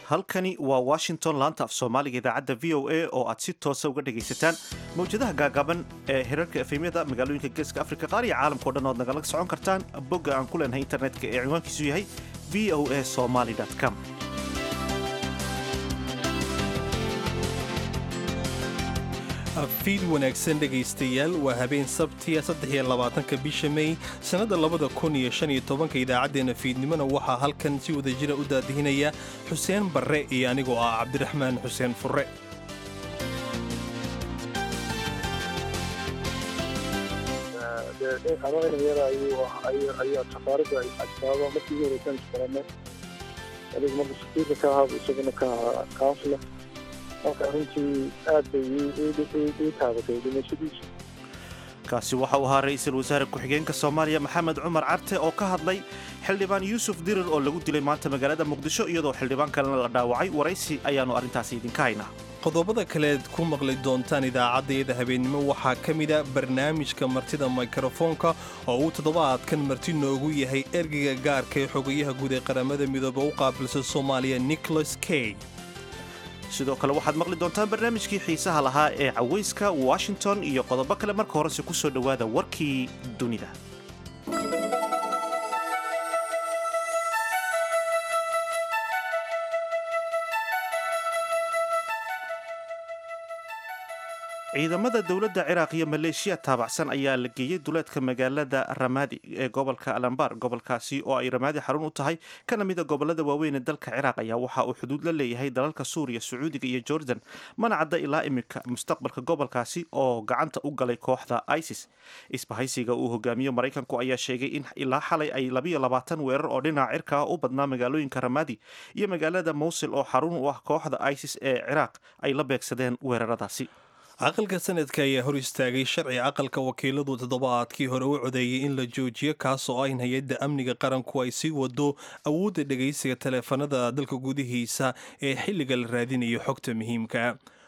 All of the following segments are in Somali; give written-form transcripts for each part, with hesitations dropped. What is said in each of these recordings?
halkani waa Washington laanta af Soomaaliga idaacadda VOA oo aad si toos ah uga dhagaysataan mawjadaha gaagaaban ee hirarka efemyada magaalooyinka Geeska Afrika qaar iyo caalamka oo dhan ood nagala socon kartaan bogga aan ku leenahay internetka ee cinwaankiisu yahay voasomali.com. fiid wanaagsan dhegaystayaal waa habeen sabtiya 23 bisha May sanada 2015 idaacadeena fiidnimona waxaa halkan si wada jira u daadihinaya Xuseen Barre iyo anigoo ah Cabdiraxmaan Xuseen Furre. kaasi waxa uu ahaa ra'iisul wasaare ku-xigeenka Soomaaliya Maxamed Cumar Carte oo ka hadlay xildhibaan Yuusuf Dirir oo lagu dilay maanta magaalada Muqdisho iyadoo xildhibaan kalena la dhaawacay. waraysi ayaanu arrintaasi idinka haynaa. qodobada kale ku maqli doontaan idaacadeeda habeenimo waxaa ka mid ah barnaamijka martida mikrofoonka oo uu toddobaadkan marti noogu yahay ergeyga gaarka ee xogayaha guud ee qaramada midooba u qaabilsan Soomaaliya Nicholas Kay. sidoo kale waxaad maqli doontaan barnaamijkii xiisaha lahaa ee cawayska Washington iyo qodobo kale. marka horese ku soo dhowaada warkii dunida. ciidamada dowladda Ciraaq iyo Maleeshiya taabacsan ayaa la geeyay duleedka magaalada Ramadi ee gobolka Al-Anbar. gobolkaasi oo ay Ramadi xarun u tahay kana mid ah gobolada waaweyn ee dalka Ciraaq ayaa waxa uu xuduud la leeyahay dalalka Suuriya, Sacuudiga iyo Jordan. mana cadda ilaa imika mustaqbalka gobolkaasi oo gacanta u galay kooxda ISIS. isbahaysiga uu hogaamiyo Mareykanku ayaa sheegay in ilaa xalay ay 22 weerar oo dhinaca cirka ah u badnaa magaalooyinka Ramadi iyo magaalada Mosul oo xarun u ah kooxda ISIS ee Ciraaq ay la beegsadeen weeraradaasi. aqalka sanadka ayaa hor istaagay sharci aqalka wakiiladu toddobaadkii hore u codeeyay in la joojiyo kaas oo ah in hay-adda amniga qaranku ay sii wado awoodda dhegaysiga taleefanada dalka gudihiisa ee xilliga la raadinayo xogta muhiimka.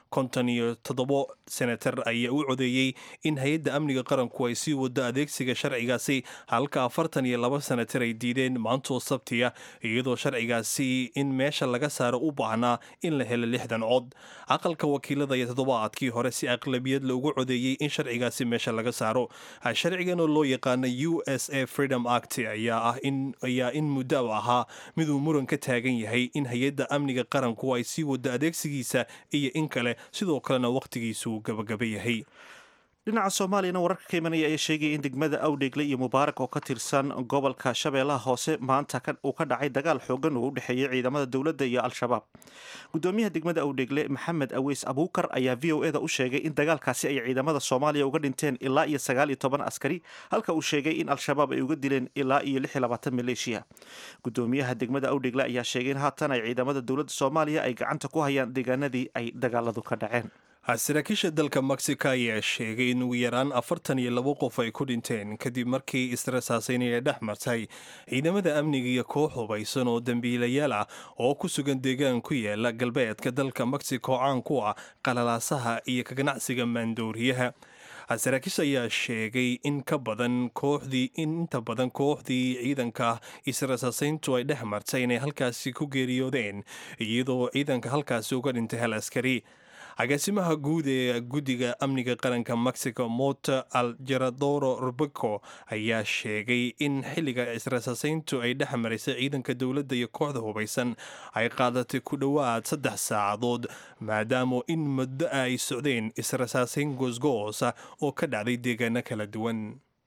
57 senatar ayaa u codeeyey in hay-adda amniga qaranku ay sii wado adeegsiga sharcigaasi halka 42 senatar ay diideen maantoo sabtiya iyadoo sharcigaasi in meesha laga saaro u baahnaa in la helo 60 cod. aqalka wakiilada ayaa toddobaadkii hore si aqlabiyad loogu codeeyey in sharcigaasi meesha laga saaro. sharcigan oo loo yaqaano USA Freedom Act ayaa in muddo ahaa miduu muran ka taagan yahay in hay-adda amniga qaranku ay sii wado adeegsigiisa iyo in kale sidoo kalena waqtigiisu gabagaba yahay. dhinaca Soomaaliyana wararka ka imanaya ayaa sheegay in degmada Awdheegle iyo Mubaarak oo ka tirsan gobolka Shabeellaha Hoose maanta uu ka dhacay dagaal xoogan oo u dhexeeyay ciidamada dowladda iyo Al-Shabaab. gudoomiyaha degmada Awdheegle Maxamed Aweys Abuukar ayaa VOA-da u sheegay in dagaalkaasi ay ciidamada Soomaaliya uga dhinteen ilaa iyo 19 askari halka uu sheegay in Al-Shabaab ay uga dileen ilaa iyo 26 maleeshiya. gudoomiyaha degmada Awdheegle ayaa sheegay in haatan ay ciidamada dowladda Soomaaliya ay gacanta ku hayaan deegaanadii ay dagaaladu ka dhaceen. saraakiisha dalka Mexico ayaa sheegay in ugu yaraan 42 qof ay ku dhinteen kadib markii israsaasaynaya dhex martay ciidamada amniga iyo koox hubaysan oo dambiilayaal ah oo ku sugan deegaan ku yaala galbeedka dalka Mexico caan ku ah qalalaasaha iyo ka ganacsiga maandooriyaha. saraakiisha ayaa sheegay in inta badan kooxdii ciidanka israsaasayntu ay dhex martay inay halkaasi ku geeriyoodeen iyadoo ciidanka halkaasi uga dhintay hal askari. agaasimaha guud ee guddiga amniga qaranka Mexico Mota Algeradoro Rubico ayaa sheegay in xilliga israsaasayntu ay dhex marisay ciidanka dowladda iyo kooxda hubaysan ay qaadatay ku dhowaad 3 saacadood maadaama in muddo ay socdeen israsaasayn goosgoos oo ka dhacday deegaano kala duwan.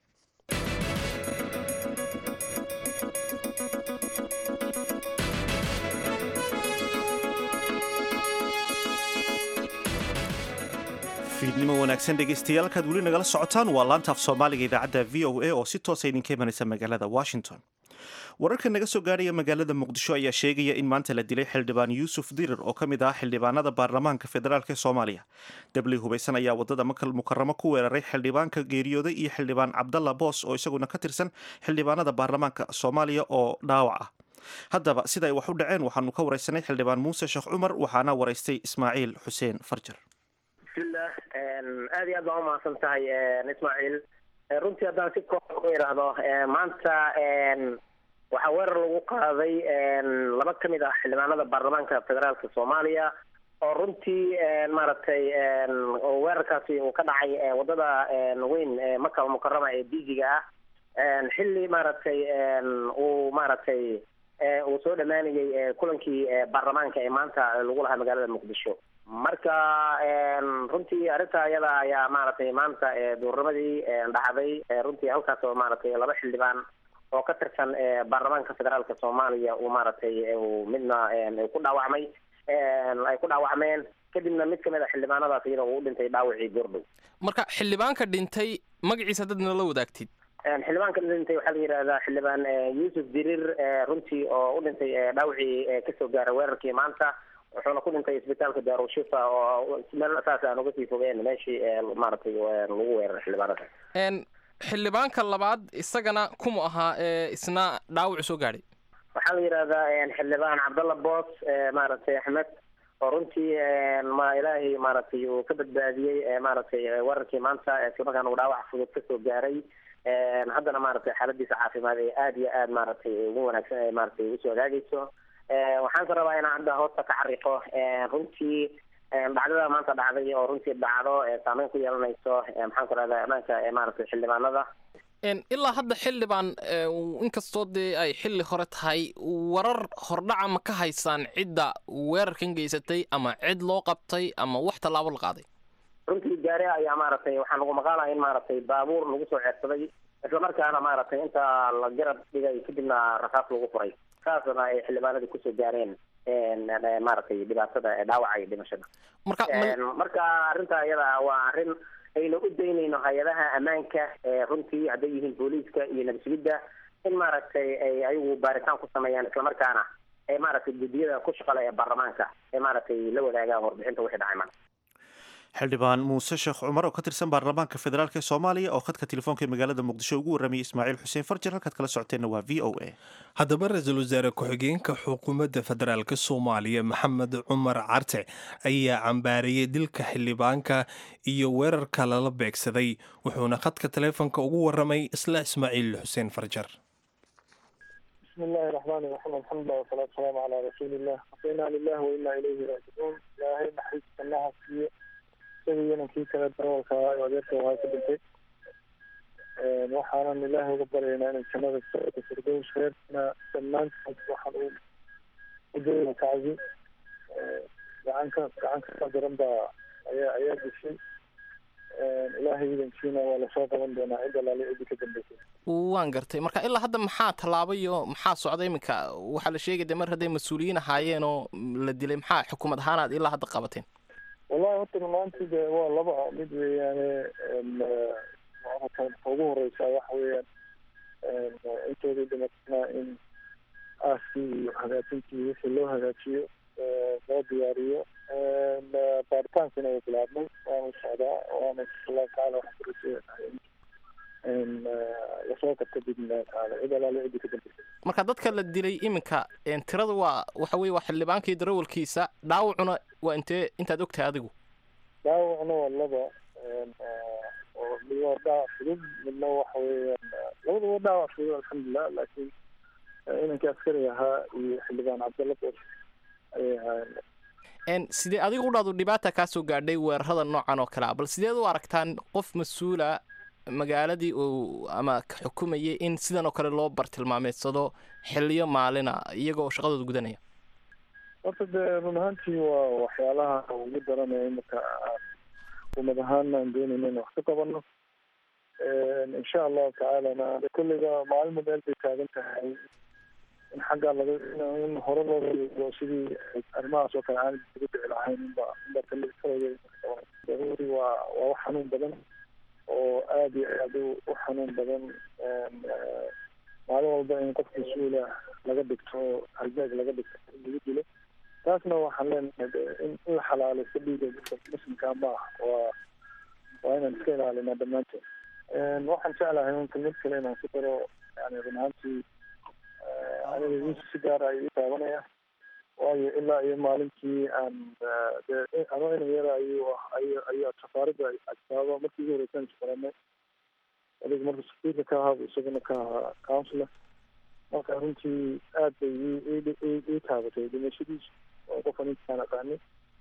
fiidnimo wanaagsan dhegaystayaal kaad weli nagala socotaan waa laanta af Soomaaliga idaacadda VOA oo si toos ah idinka imanaysa magaalada Washington. wararka naga soo gaaraya magaalada Muqdisho ayaa sheegaya in maanta la dilay xildhibaan Yuusuf Dirir oo ka mid ah xildhibaanada baarlamaanka federaalka ee Soomaaliya. dabli hubaysan ayaa wadada Makal Mukarramo ku weeraray xildhibaanka geeriyooday iyo xildhibaan Cabdalla Boos oo isaguna ka tirsan xildhibaanada baarlamaanka Soomaaliya oo dhaawac ah. haddaba sida ay wax u dhaceen waxaanu ka waraysanay xildhibaan Muuse Sheekh Cumar waxaana waraystay Ismaaciil Xuseen Farjar. bismillah aad iyo aad baan u mahadsan tahay Ismaaciil runtii haddaan si koox u yidhaahdo maanta waxaa weerar lagu qaaday laba ka mid ah xildhibaanada baarlamaanka federaalka soomaaliya oo runtii maaragtay weerarkaasi uu ka dhacay wadada weyn maka mukarama ee diijiga ah xilli maaragtay uu soo dhammaanayay kulankii baarlamaanka ee maanta lagu lahaa magaalada muqdisho. marka runtii arrinta iyada ayaa maaragtay maanta duurnimadii dhacday runtii halkaas oo maaragtay laba xildhibaan oo ka tirsan baarlamaanka federaalka soomaaliya uu maaragtay midna ku dhaawacmay ay ku dhaawacmeen kadibna mid kamid a xildhibaanadaas iyada uu dhintay dhaawacii goordhow. marka xildhibaanka dhintay magaciisa dadna la wadaagtid? xildhibaanka dhintay waxaa la yidhahdaa xildhibaan yuusuf dirir runtii oo u dhintay dhaawacii kasoo gaaray weerarkii maanta wuxuuna ku dhintay isbitaalka daarushifa oo meel saas aan uga sii fogeen meeshii maaragtay lagu weeraray xildhibaanada. xildhibaanka labaad isagana kumu ahaa isna dhaawac soo gaadhay? waxaa la yidhahdaa xildhibaan cabdalla boos maaragtay axmed oo runtii ma ilaahay maaragtay uu ka badbaadiyey maaragtay weerarkii maanta islamarkaana uu dhaawac fudud kasoo gaaray haddana maaragtay xaaladiisa caafimaad ee aada iyo aada maaragtay ugu wanaagsan ay maaragtay usoo hagaagayso. waxaan rabaa inaan hadda hoosta ka xariiqo runtii dhacdada maanta dhacday oo runtii dhacdo saameyn ku yeelanayso maxaan ku rahdaa ammaanka maaragtay xildhibaanada. ilaa hadda xildhibaan inkastoo dee ay xilli hore tahay warar hordhaca ma ka haysaan cidda weerarkan geysatay ama cid loo qabtay ama wax tallaabo la qaaday? runtii gaari ayaa maaragtay waxaa lagu maqaalaya in maaragtay baabuur lagu soo ceersaday islamarkaana maaragtay inta la garab dhigay kadibna rasaas lagu furay saasna ay xildhibaanadii kusoo gaareen maaragtay dhibaatada dhaawaca iyo dhimashada. marka arrinta iyada waa arrin aynu u daynayno hay-adaha ammaanka runtii hadday yihiin booliiska iyo nabadgelyada in maaragtay ay ayagu baaritaan ku sameeyaan islamarkaana ay maaragtay guddiyada ku shaqale ee baarlamaanka ay maaragtay la wadaagaan warbixinta wixii dhacay maanta. xildhibaan muuse sheekh cumar oo ka tirsan baarlamaanka federaalk ee soomaaliya oo khadka telefoonka ee magaalada muqdisho ugu warramayay ismaaciil xuseen farjar. halkaad kala socoteenna waa v o a. haddaba ra-iisul wasaare ku-xigeenka xukuumadda federaalk soomaaliya maxamed cumar carte ayaa cambaariyey dilka xildhibaanka iyo weerarka lala beegsaday wuxuuna khadka teleefonka ugu warramay isla ismaaciil xuseen farjar. بسم الله الرحمن الرحيم الحمد لله والصلاة والسلام على رسول الله وإنا لله وإنا إليه راجعون. إلهي نحرس الله في سيدنا كي كلا دروك وجدت وهاي كبنتي وحنا لله وقبلنا أن كما تفردوش خيرنا سمان وحنا وجدنا كعزي عنك قدرنا با أياد الشيء ilaahay idankiina waa lasoo qaban doonaa cid alaale cidi ka dambeysay. waan gartay. marka ilaa hadda maxaa tallaabayo maxaa socday iminka? waxaa la sheegay de mar hadday mas-uuliyiin ahaayeen oo la dilay maxaa xukuumad ahaanaad ilaa hadda qabateen? wallahi horta runaantii de waa laba mid weeyaane ugu horeysa waxa weeyaan intooda dhimatana in aaskii iyo hagaajintii wixii loo hagaajiyo loo diyaariyo baaritaankiina uu bilaabmay waanu socdaa waana insha allahu tacaala waxaan ku rajeynahay in lasoo qabto biidnillahi tacaala cid alaale cidii ka dambeysay. marka dadka la dilay iminka tirada waa waxa weye waa xildhibaankii darawalkiisa, dhaawacuna waa intaad ogtahay adigu? dhaawacna waa laba oo mid waa dhaawac fudud midna waxa weeyaan labada waa dhaawac fudud alxamdulilah laakiin inankii askari ahaa iyo xildhibaan cabdalla boos ayay ahaayeen. sidee adiga udhaadu dhibaata kaa soo gaadhay weerarada noocan oo kale a bal sideed u aragtaan qof mas-uula magaaladii uu ama ka xukumayay in sidan oo kale loo bartilmaameedsado xiliyo maalina iyagoo shaqadooda gudanaya? horta dee run ahaantii waa waxyaalaha ugu daranaya imika xukuumad ahaana aan doonayna in wax ka qabano insha allahu tacaalana kulliga maalmo meel bay taagan tahay in xaggaa in hore loo reebo sidii arrimahaas oo kale aan ugu dhici lahayn inba kalii waa wax xanuun badan oo aada iyo aada u xanuun badan maalin walba in qof mas-uula laga dhigto haljaag laga dhigto lagu dilo taasna waxaan leenahay in la xalaalaysto dhiiga dadka muslimkaa ma ah waa inaan iska ilaalinaa dhammaanteed. waxaan jeclahay unka mid kale inaan ku daro yani run ahaantii aniga wiisi si gaara ay ii taabanaya waayo ilaa iyo maalintii aan ano ina yara ayaa safaarada agtaaba markii ugu horeysan isbaranay adiga marka safiirka ka ahaaba isaguna ka ahaa councilor marka runtii aad bay ii taabatay dhimashadiisu oo qofan intaan aqaani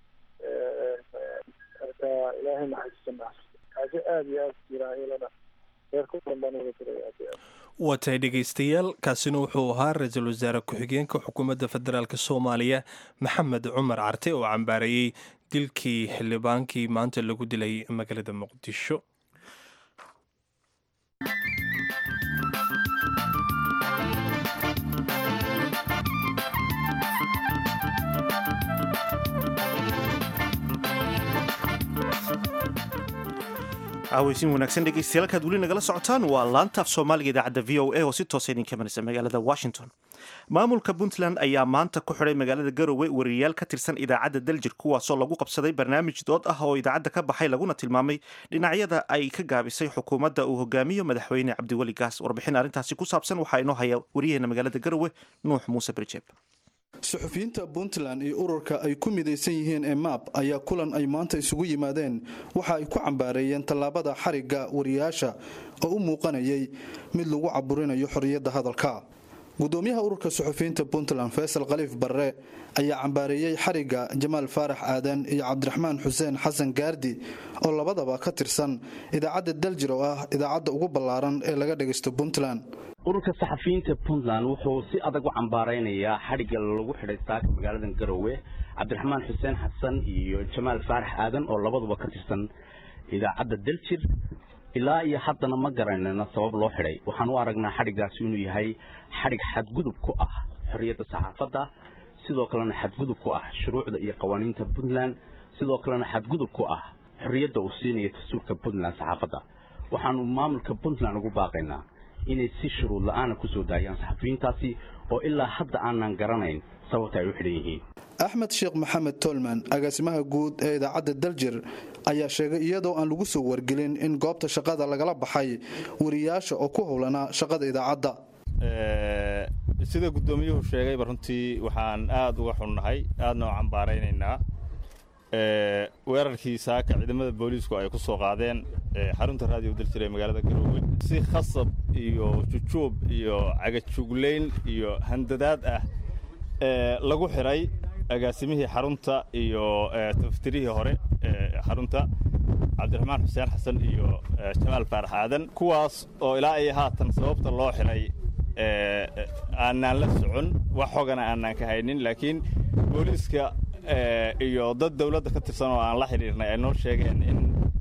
marka ilaahay naxariisto kaasi aad iyo aad jiraayelana reerka udan baan uga jiray aad iyo aad waa tahay dhegaystayaal kaasina wuxuu ahaa ra-iisul wasaare ku-xigeenka xukuumadda federaalk soomaaliya maxamed cumar carte oo cambaareeyey dilkii xildhibaankii maanta lagu dilay magaalada muqdisho. caaweysin wanaagsan dhegeystayaal kaad weli nagala socotaan waa laantaaf soomaaliga idaacadda v o a oo si toosa idinka maraysa magaalada washington. maamulka puntland ayaa maanta ku xidhay magaalada garowe wariyayaal ka tirsan idaacadda daljir kuwaasoo lagu qabsaday barnaamij dood ah oo idaacadda ka baxay laguna tilmaamay dhinacyada ay ka gaabisay xukuumadda uu hogaamiyo madaxweyne cabdiweli gaas. warbixin arrintaasi ku saabsan waxaa inoo haya wariyaheena magaalada garowe nuux muuse birjeeb. suxufiyiinta puntland iyo ururka ay ku midaysan yihiin ee maab ayaa kulan ay maanta isugu yimaadeen waxa ay ku cambaareeyeen tallaabada xarigga wariyaasha oo u muuqanayay mid lagu caburinayo xorriyadda hadalka. gudoomiyaha ururka suxufiyiinta puntland faysal khaliif barre ayaa cambaareeyey xarigga jamaal faarax aadan iyo cabdiraxmaan xuseen xasan gaardi oo labadaba ka tirsan idaacadda daljir oo ah idaacadda ugu ballaaran ee laga dhagaysto puntland. ururka saxafiyiinta puntland wuxuu si adag u cambaaraynayaa xadhigga lagu xidhay saaka magaalada garowe cabdiraxmaan xuseen xasan iyo jamaal faarax aadan oo labaduba ka tirsan idaacadda daljir. ilaa iyo haddana ma garanayna sabab loo xidhay. waxaan u aragnaa xadhiggaasi inuu yahay xadhig xadgudub ku ah xorriyadda saxaafadda, sidoo kalena xadgudub ku ah shuruucda iyo qawaaniinta puntland, sidoo kalena xadgudub ku ah xorriyadda uu siinaya dastuurka puntland saxaafadda. waxaanu maamulka puntland ugu baaqaynaa inay si shuruud la'aana ku soo daayaan saxafiyiintaasi oo ilaa hadda aanan garanayn sababta ay u xidhan yihiin. axmed sheekh maxamed tolman agaasimaha guud ee idaacadda daljir ayaa sheegay iyadoo aan lagu soo wargelin in goobta shaqada lagala baxay wariyaasha oo ku howlanaa shaqada idaacadda. sida gudoomiyuhu sheegayba runtii waxaan aad uga xunnahay aadna u cambaaraynaynaa weerarkii saaka ciidamada booliisku ay ku soo qaadeen xarunta raadiyo daljir ee magaalada garowe si khasab iyo jujuub iyo cagajuglayn iyo handadaad ah lagu xiray agaasimihii xarunta iyo taftirihii hore xarunta cabdiraxmaan xuseen xasan iyo jamaal faarax aadan, kuwaas oo ilaa iyo haatan sababta loo xiray aanaan la socon, wax xogana aanaan ka haynin, laakiin booliiska iyo dad dawladda ka tirsan oo aan la xidhiirnay ay noo sheegeen in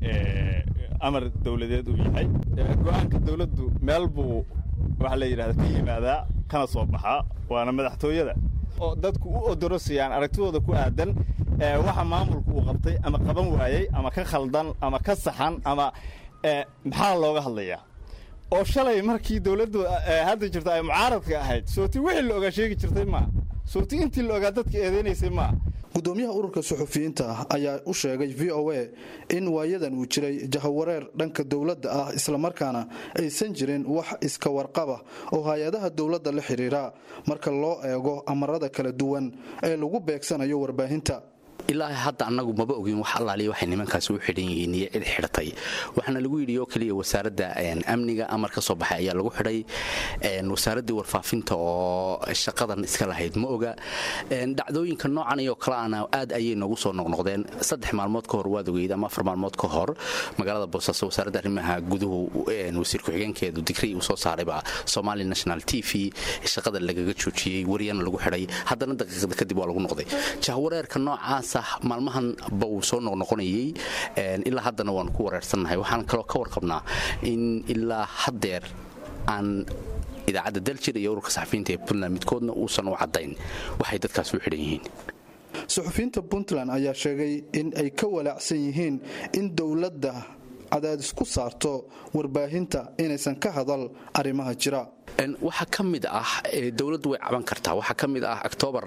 amar dawladeed uu yahay. go'aanka dawladdu meel buu waxa la yidhahda ka yimaadaa kana soo baxaa, waana madaxtooyada oo dadku u odorosayaan aragtidooda ku aadan waxa maamulku uu qabtay ama qaban waayey ama ka khaldan ama ka saxan ama maxaa looga hadlayaa. oo shalay markii dawladdu hadda jirta ay mucaaradka ahayd sooti wixii la ogaa sheegi jirtay maa, sooti intii la ogaa dadka eedeynaysay maa. gudoomiyaha ururka suxufiyiinta ayaa u sheegay v o a in waayadan uu jiray jahawareer dhanka dowladda ah islamarkaana aysan jirin wax iska warqaba oo hay-adaha dowladda la xidhiira marka loo eego amarada kala duwan ee lagu beegsanayo warbaahinta. ilaa hadda annagu maba ogin wax allaaliya waxay nimankaasi u xidhan yihiin iyo cid xidhatay. waxaana lagu yidhi oo keliya wasaaradda amniga amar ka soo baxay ayaa lagu xidhay. wasaaraddii warfaafinta oo shaqadan iska lahayd ma oga. dhacdooyinka noocan iyo kaleana aad ayay noogu soo noqnoqdeen. 3 maalmood ka hor waad ogeyd ama 4 maalmood ka hor magaalada boosaaso wasaaradda arrimaha guduhu wasiir ku-xigeenkeedu digrii uu soo saarayba Somali National TV shaqada lagaga joojiyey, wariyana lagu xidhay, haddana daqiiqada kadib waa lagu noqday. jahwareerka noocaas maalmahan ba uu soo noqnoqonayay, ilaa haddana waan ku wareersannahay. waxaan kaloo ka warqabnaa in ilaa haddeer aan idaacadda daljir iyo ururka saxafiyiinta ee puntland midkoodna uusan u caddayn waxay dadkaas u xidhan yihiin. suxufiyiinta puntland ayaa sheegay in ay ka walaacsan yihiin in dowladda cadaadis ku saarto warbaahinta inaysan ka hadal arrimaha jira. waxaa ka mid ah dowladdu way caban kartaa. waxaa ka mid ah October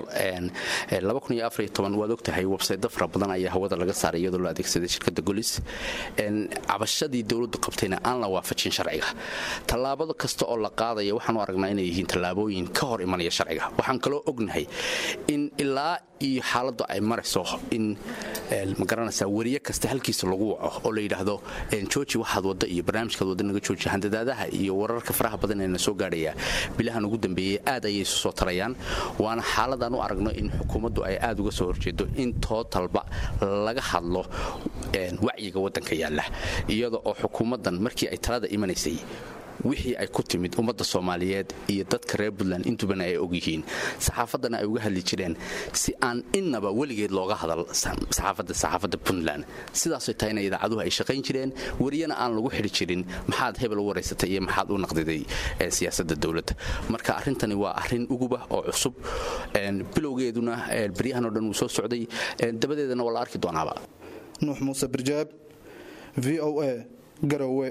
2014 waad ogtahay website fara badan ayaa hawada laga saaray iyadoo la adeegsaday shirkadda Golis. cabashadii dowladdu qabtayna aan la waafajin sharciga. tallaabado kasta oo la qaadayo waxaan u aragnaa inay yihiin tallaabooyin ka hor imanaya sharciga. waxaan kaloo ognahay in ilaa iyo xaaladdu ay marayso in ma garanaysaa wariye kasta halkiisa lagu waco oo la yidhaahdo jooji waxaad wadda iyo barnaamijkaad wadda naga jooji. handadaadaha iyo wararka faraha badan ee na soo gaadhaya sheegayaa bilahan ugu dambeeyey aad ayay isu soo tarayaan waana xaaladaan u aragno in xukuumaddu ay aad uga soo horjeedo in tootalba laga hadlo wacyiga waddanka yaalla iyada oo xukuumaddan markii ay talada imanaysay wixii ay ku timid ummadda Soomaaliyeed iyo dadka reer Puntland intubana ay og yihiin saxaafaddana ay uga hadli jireen si aan innaba weligeed looga hadal saxaafadda Puntland sidaas ay tahay idaacaduhu ay shaqayn jireen wariyana aan lagu xiri jirin maxaad hebel u wareysatay iyo maxaad u naqdiday siyaasadda dawladda marka arrintani waa arrin uguba oo cusub bilowgeeduna bariyahan oo dhan uu soo socday dabadeedana waa la arki doonaaba nuux muuse birjaab VOA Garowe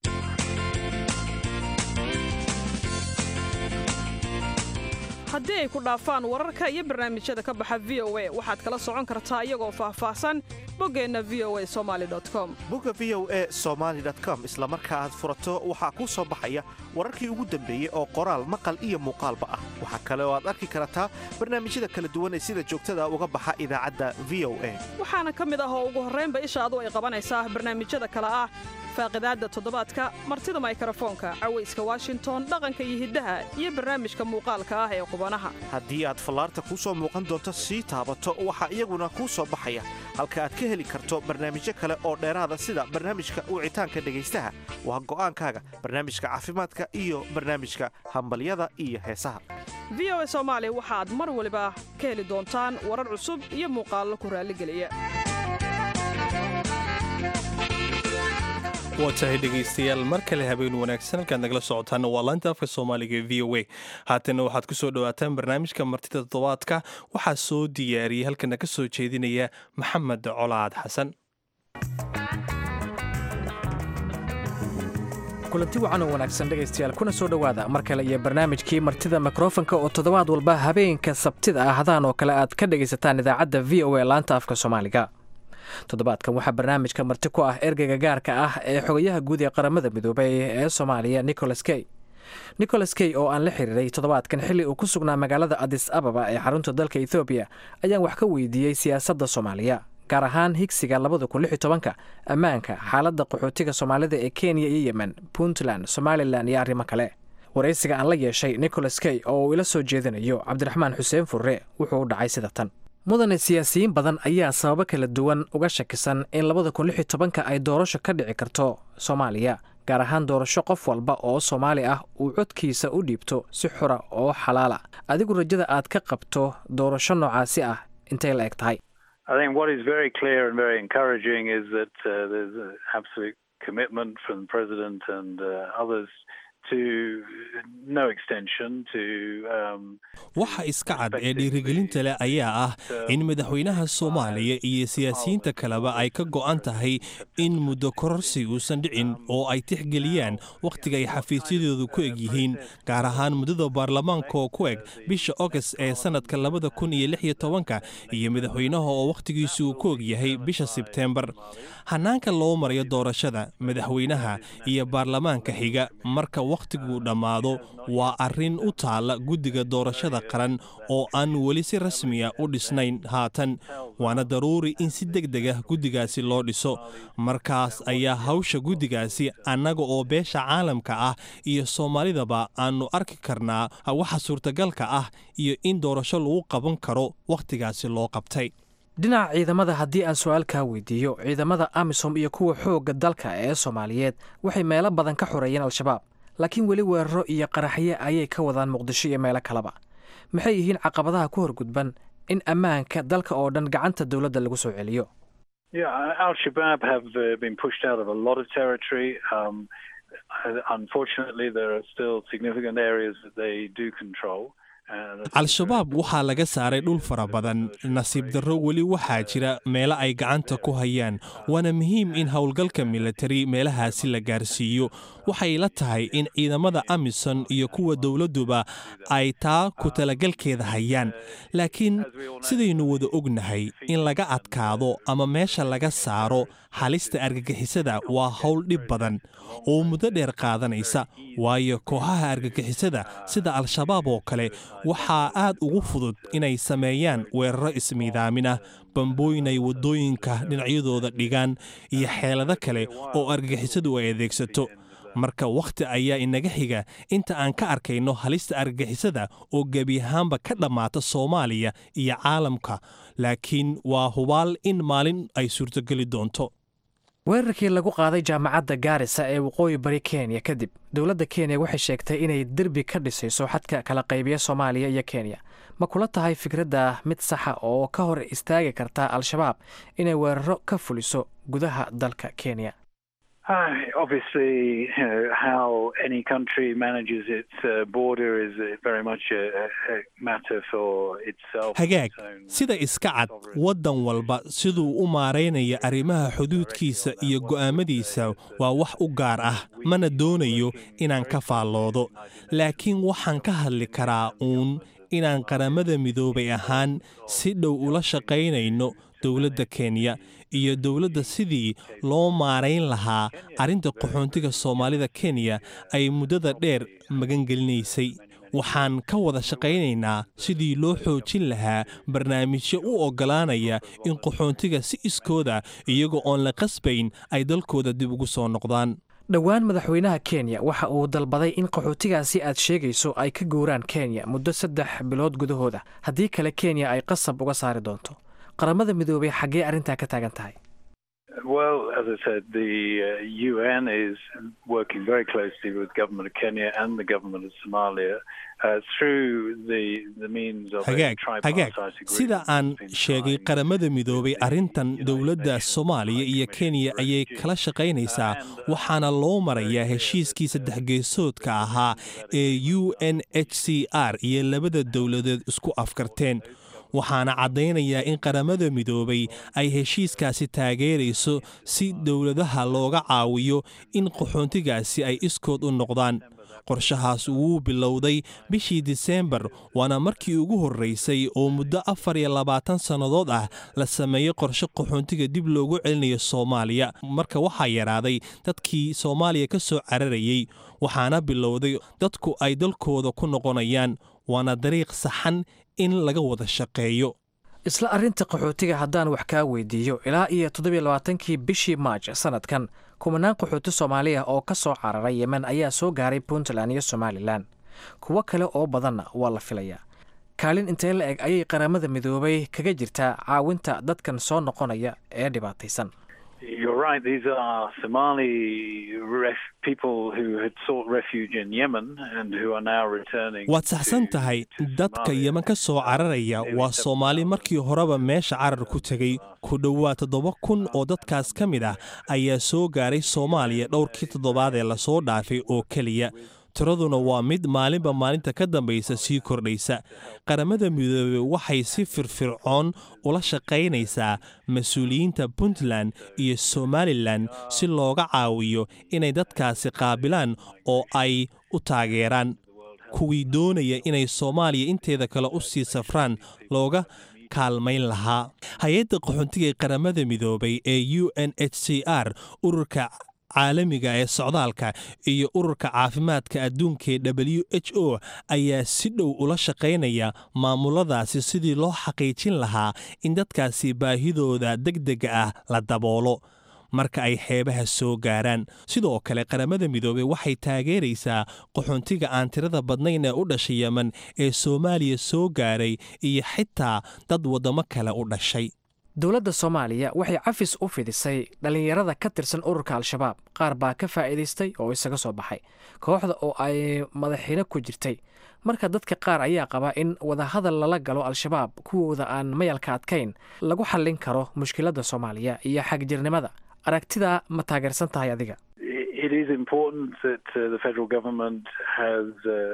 haddii ay ku dhaafaan wararka iyo barnaamijyada ka baxa VOA waxaad kala socon kartaa iyagoo faahfaahsan boggeenna voasomali.com bogga voasomali.com isla marka aad furato waxaa kuu soo baxaya wararkii ugu dambeeyey oo qoraal maqal iyo muuqaalba ah waxaa kale oo aad arki kartaa barnaamijyada kala duwan ee sida joogtada uga baxa idaacadda VOA waxaana ka mid ah oo ugu horraynba ishaadu ay qabanaysaa barnaamijyada kale ah faaqidaadda toddobaadka martida mikrofoonka cawayska Washington dhaqanka iyo hiddaha iyo barnaamijka muuqaalka ah ee qubanaha haddii aad fallaarta kuu soo muuqan doonto sii taabato waxaa iyaguna kuu soo baxaya halka aad ka heli karto barnaamijyo kale oo dheeraada sida barnaamijka wicitaanka dhegaystaha waa go'aankaaga barnaamijka caafimaadka iyo barnaamijka hambalyada iyo heesaha VOA Soomaali waxaad mar waliba ka heli doontaan warar cusub iyo muuqaallo ku raaligeliya waa tahay dhegaystayaal mar kale habeen wanaagsan halkaad nagala socotaana waa laanta afka soomaaliga v o a haatanna waxaad ku soo dhowaataan barnaamijka martida toddobaadka waxaa soo diyaariyey halkana ka soo jeedinaya maxamed colaad xasan kulanti wacan oo wanaagsan dhegaystayaal kuna soo dhowaada mar kale iyo barnaamijkii martida mikrofonka oo toddobaad walba habeenka sabtida ah hadaan oo kale aad ka dhegaysataan idaacadda v o a laanta afka soomaaliga toddobaadkan waxaa barnaamijka marti ku ah ergeyga gaarka ah ee xogayaha guud ee qaramada midoobay ee Soomaaliya Nicholas Kay oo aan la xiriiray toddobaadkan xilli uu ku sugnaa magaalada Addis Ababa ee xarunta dalka Ethiopia ayaan wax ka weydiiyey siyaasadda Soomaaliya gaar ahaan higsiga 2016 ammaanka xaaladda qaxootiga Soomaalida ee Kenya iyo Yemen Puntland Somaliland iyo arrimo kale wareysiga aan la yeeshay Nicholas Kay oo uu ila soo jeedinayo Cabdiraxmaan Xuseen Furre wuxuu u dhacay sida tan mudane siyaasiyiin badan ayaa sababo kala duwan uga shakisan in 2016 ay doorasho ka dhici karto Soomaaliya gaar ahaan doorasho qof walba oo Soomaali ah uu codkiisa u dhiibto si xura oo xalaala adigu rajada aad ka qabto doorasho noocaasi ah intee la eg tahay I think what is very clear and very encouraging is that there's an absolute commitment from the President and others to no extension to waxa iska cad ee dhiirigelinta leh ayaa ah in madaxweynaha Soomaaliya iyo siyaasiyiinta kaleba ay ka go'an tahay in muddo kororsi uusan dhicin oo ay tixgeliyaan waqtiga ay xafiisyadoodu ku eg yihiin gaar ahaan muddada baarlamaanka oo ku eg bisha August ee sanadka 2016 iyo madaxweynaha oo waqtigiisu ku eg yahay bisha September hanaanka loo marayo doorashada madaxweynaha iyo baarlamaanka xiga marka waqtigu dhamaado waa arrin u taala guddiga doorashada qaran oo aan weli si rasmi ah u dhisnayn haatan waana daruuri in si degdeg ah guddigaasi loo dhiso markaas ayaa hawsha guddigaasi annaga oo beesha caalamka ah iyo Soomaalidaba aanu arki karnaa waxa suurtagalka ah iyo in doorasho lagu qaban karo waqtigaasi loo qabtay dhinaca ciidamada haddii aan su'aal ka weydiiyo ciidamada AMISOM iyo kuwa xoogga dalka ee Soomaaliyeed waxay meelo badan ka xoreeyeen al-shabaab laakiin weli weeraro iyo qaraxyo ayay ka wadaan Muqdisho iyo meelo kaleba maxay yihiin caqabadaha ku horgudban in ammaanka dalka oo dhan gacanta dawladda lagu soo celiyo Al-Shabaab have been pushed out of a lot of territory unfortunately there are still significant areas that they do control al-shabaab waxaa laga saaray dhul fara badan nasiib darro weli waxaa jira meelo ay gacanta ku hayaan waana muhiim in howlgalka military meelahaasi la gaarsiiyo waxay la tahay in ciidamada AMISOM iyo kuwa dawladduba ay taa ku talagalkeeda hayaan laakiin sidaynu wada ognahay in laga adkaado ama meesha laga saaro halista argagixisada waa hawl dhib badan oo muddo dheer qaadanaysa waayo kooxaha argagixisada sida al-shabaab oo kale waxaa aad ugu fudud inay sameeyaan weeraro ismiidaamin ah bambooyin ay waddooyinka dhinacyadooda dhigaan iyo xeelado kale oo argagixisadu ay adeegsato marka wakhti ayaa inaga xiga inta aan ka arkayno halista argagixisada oo gebi ahaanba ka dhammaata Soomaaliya iyo caalamka, laakiin waa hubaal in maalin ay suurtogeli doonto. weerarkii lagu qaaday jaamacadda Gaarisa ee waqooyi bari Kenya kadib, dowladda Kenya waxay sheegtay inay derbi ka dhisayso xadka kala qaybiya Soomaaliya iyo Kenya. ma kula tahay fikradda mid saxa oo ka hor istaagi karta Al-Shabaab inay weeraro ka fuliso gudaha dalka Kenya? Obviously, how any country manages its border is very much a matter for itself. hagaag sida iska cad waddan walba siduu u maaraynaya arrimaha xuduudkiisa iyo go'aamadiisa waa wax u gaar ah, mana doonayo inaan ka faalloodo, laakiin waxaan ka hadli karaa inaan qaramada midoobay ahaan si dhow ula shaqaynayno dowladda Kenya iyo dowladda sidii loo maarayn lahaa arrinta qaxoontiga Soomaalida Kenya ay muddada dheer magan gelinaysay. waxaan ka wada shaqaynaynaa sidii loo xoojin lahaa barnaamijyo u oggolaanaya in qaxoontiga si iskooda iyagoo oon la qasbayn ay dalkooda dib ugu soo noqdaan. dhowaan madaxweynaha Kenya waxa uu dalbaday in qaxootigaasi aad sheegayso ay ka guuraan Kenya muddo 3 bilood gudahooda, haddii kale Kenya ay qasab uga saari doonto. qaramada midoobay xagee arrintaa ka taagan tahay? Well, as I said, the UN is working very closely with the government of Kenya and the government of Somalia through the means of a tripartite agreement. sida aan sheegay qaramada midoobay arrintan dowladda Soomaaliya iyo Kenya ayay kala shaqaynaysaa, waxaana loo marayaa heshiiskii 3 geesoodka ahaa ee UNHCR iyo labada dowladood isku afkarteen. waxaana caddaynayaa in qaramada midoobay ay heshiiskaasi taageerayso si dowladaha looga caawiyo in qaxoontigaasi ay iskood u noqdaan. qorshahaas wuu bilowday bishii Diseembar, waana markii ugu horreysay oo muddo 24 sannadood ah la sameeyey qorshe qaxoontiga dib loogu celinayo Soomaaliya. marka waxaa yaraaday dadkii Soomaaliya ka soo cararayay, waxaana bilowday dadku ay dalkooda ku noqonayaan, waana dariiq saxan in laga wada shaqeeyo. isla arrinta qaxootiga haddaan wax kaa weydiiyo, ilaa iyo 27kii bishii Maaj sanadkan, kumanaan qaxooti Soomaaliya oo ka soo cararay Yemen ayaa soo gaaray Puntland iyo Somaliland. kuwo kale oo badanna waa la filayaa. kaalin intee la eg ayay qaramada midoobay kaga jirtaa caawinta dadkan soo noqonaya ee dhibaataysan? You're right, these are Somali people who had sought refuge in Yemen and who are now returning. waad saxsan tahay, dadka Yemen ka soo cararaya waa Soomaali markii horeba meesha carar ku tegay. ku dhowaad 7,000 oo dadkaas ka mid ah ayaa soo gaaray Soomaaliya dhowrkii toddobaad ee la soo dhaafay oo keliya. tiraduna waa mid maalinba maalinta ka dambaysa sii kordhaysa. qaramada midoobay waxay si firfircoon ula shaqaynaysaa mas'uuliyiinta Puntland iyo Somaliland si looga caawiyo inay dadkaasi qaabilaan oo ay u taageeraan. kuwii doonaya inay Soomaaliya inteeda kale u sii safraan looga kaalmayn lahaa. hay-adda qaxoontiga ee qaramada midoobay ee UNHCR, ururka caalamiga ee socdaalka iyo ururka caafimaadka adduunka ee WHO ayaa si dhow ula shaqaynaya maamuladaasi sidii loo xaqiijin lahaa in dadkaasi baahidooda degdega ah la daboolo marka ay xeebaha soo gaaraan. sidoo kale qaramada midoobay waxay taageeraysaa qaxoontiga aan tirada badnayn ee u dhashay Yemen ee Soomaaliya soo gaaray iyo xitaa dad waddamo kale u dhashay. dowladda Soomaaliya waxay cafis u fidisay dhalinyarada ka tirsan ururka Al-Shabaab. qaar baa ka faa'iidaystay oo isaga soo baxay kooxda oo ay madaxiina ku jirtay. marka dadka qaar ayaa qaba in wadahadal lala galo Al-Shabaab kuwooda aan mayalka adkayn lagu xallin karo mushkiladda Soomaaliya iyo xagjirnimada. aragtida ma taageersan tahay adiga? It is important that the federal government has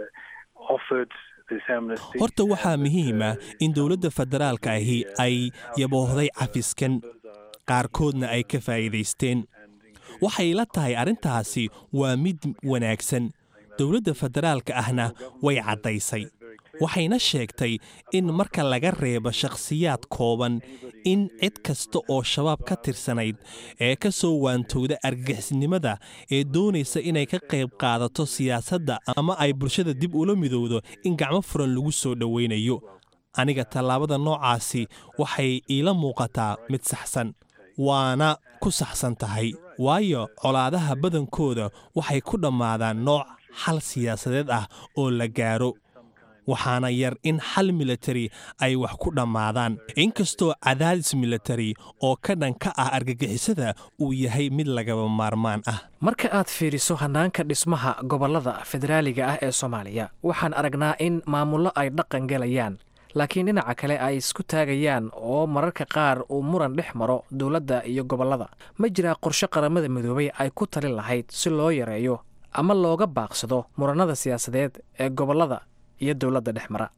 offered horta waxaa muhiim ah in dowladda federaalka ahi ay yaboohday cafiskan, qaarkoodna ay ka faa'iidaysteen. waxay la tahay arrintaasi waa mid wanaagsan. dowladda federaalka ahna way caddaysay, waxayna sheegtay in marka laga reebo shakhsiyaad kooban in cid kasta oo shabaab ka tirsanayd ee ka soo waantowda argagixisnimada ee doonaysa inay ka qayb qaadato siyaasadda ama ay bulshada dib ula midowdo in gacmo furan lagu soo dhowaynayo. aniga tallaabada noocaasi waxay iila muuqataa mid saxsan. waana ku saxsan tahay waayo colaadaha badankooda waxay ku dhammaadaan nooc xal siyaasadeed ah oo la gaaro waxaana yar in xal militari ay wax ku dhammaadaan inkastoo cadaadis militari oo ka dhan ka ah argagixisada uu yahay mid lagaba maarmaan ah marka aad fiiriso hannaanka dhismaha gobollada federaaliga ah ee soomaaliya waxaan aragnaa in maamullo ay dhaqan gelayaan laakiin dhinaca kale ay isku taagayaan oo mararka qaar uu muran dhex maro dowladda iyo gobollada ma jiraa qorshe qaramada midoobay ay ku talin lahayd si loo yareeyo ama looga baaqsado murannada siyaasadeed ee gobollada iyo dowladda dhex mara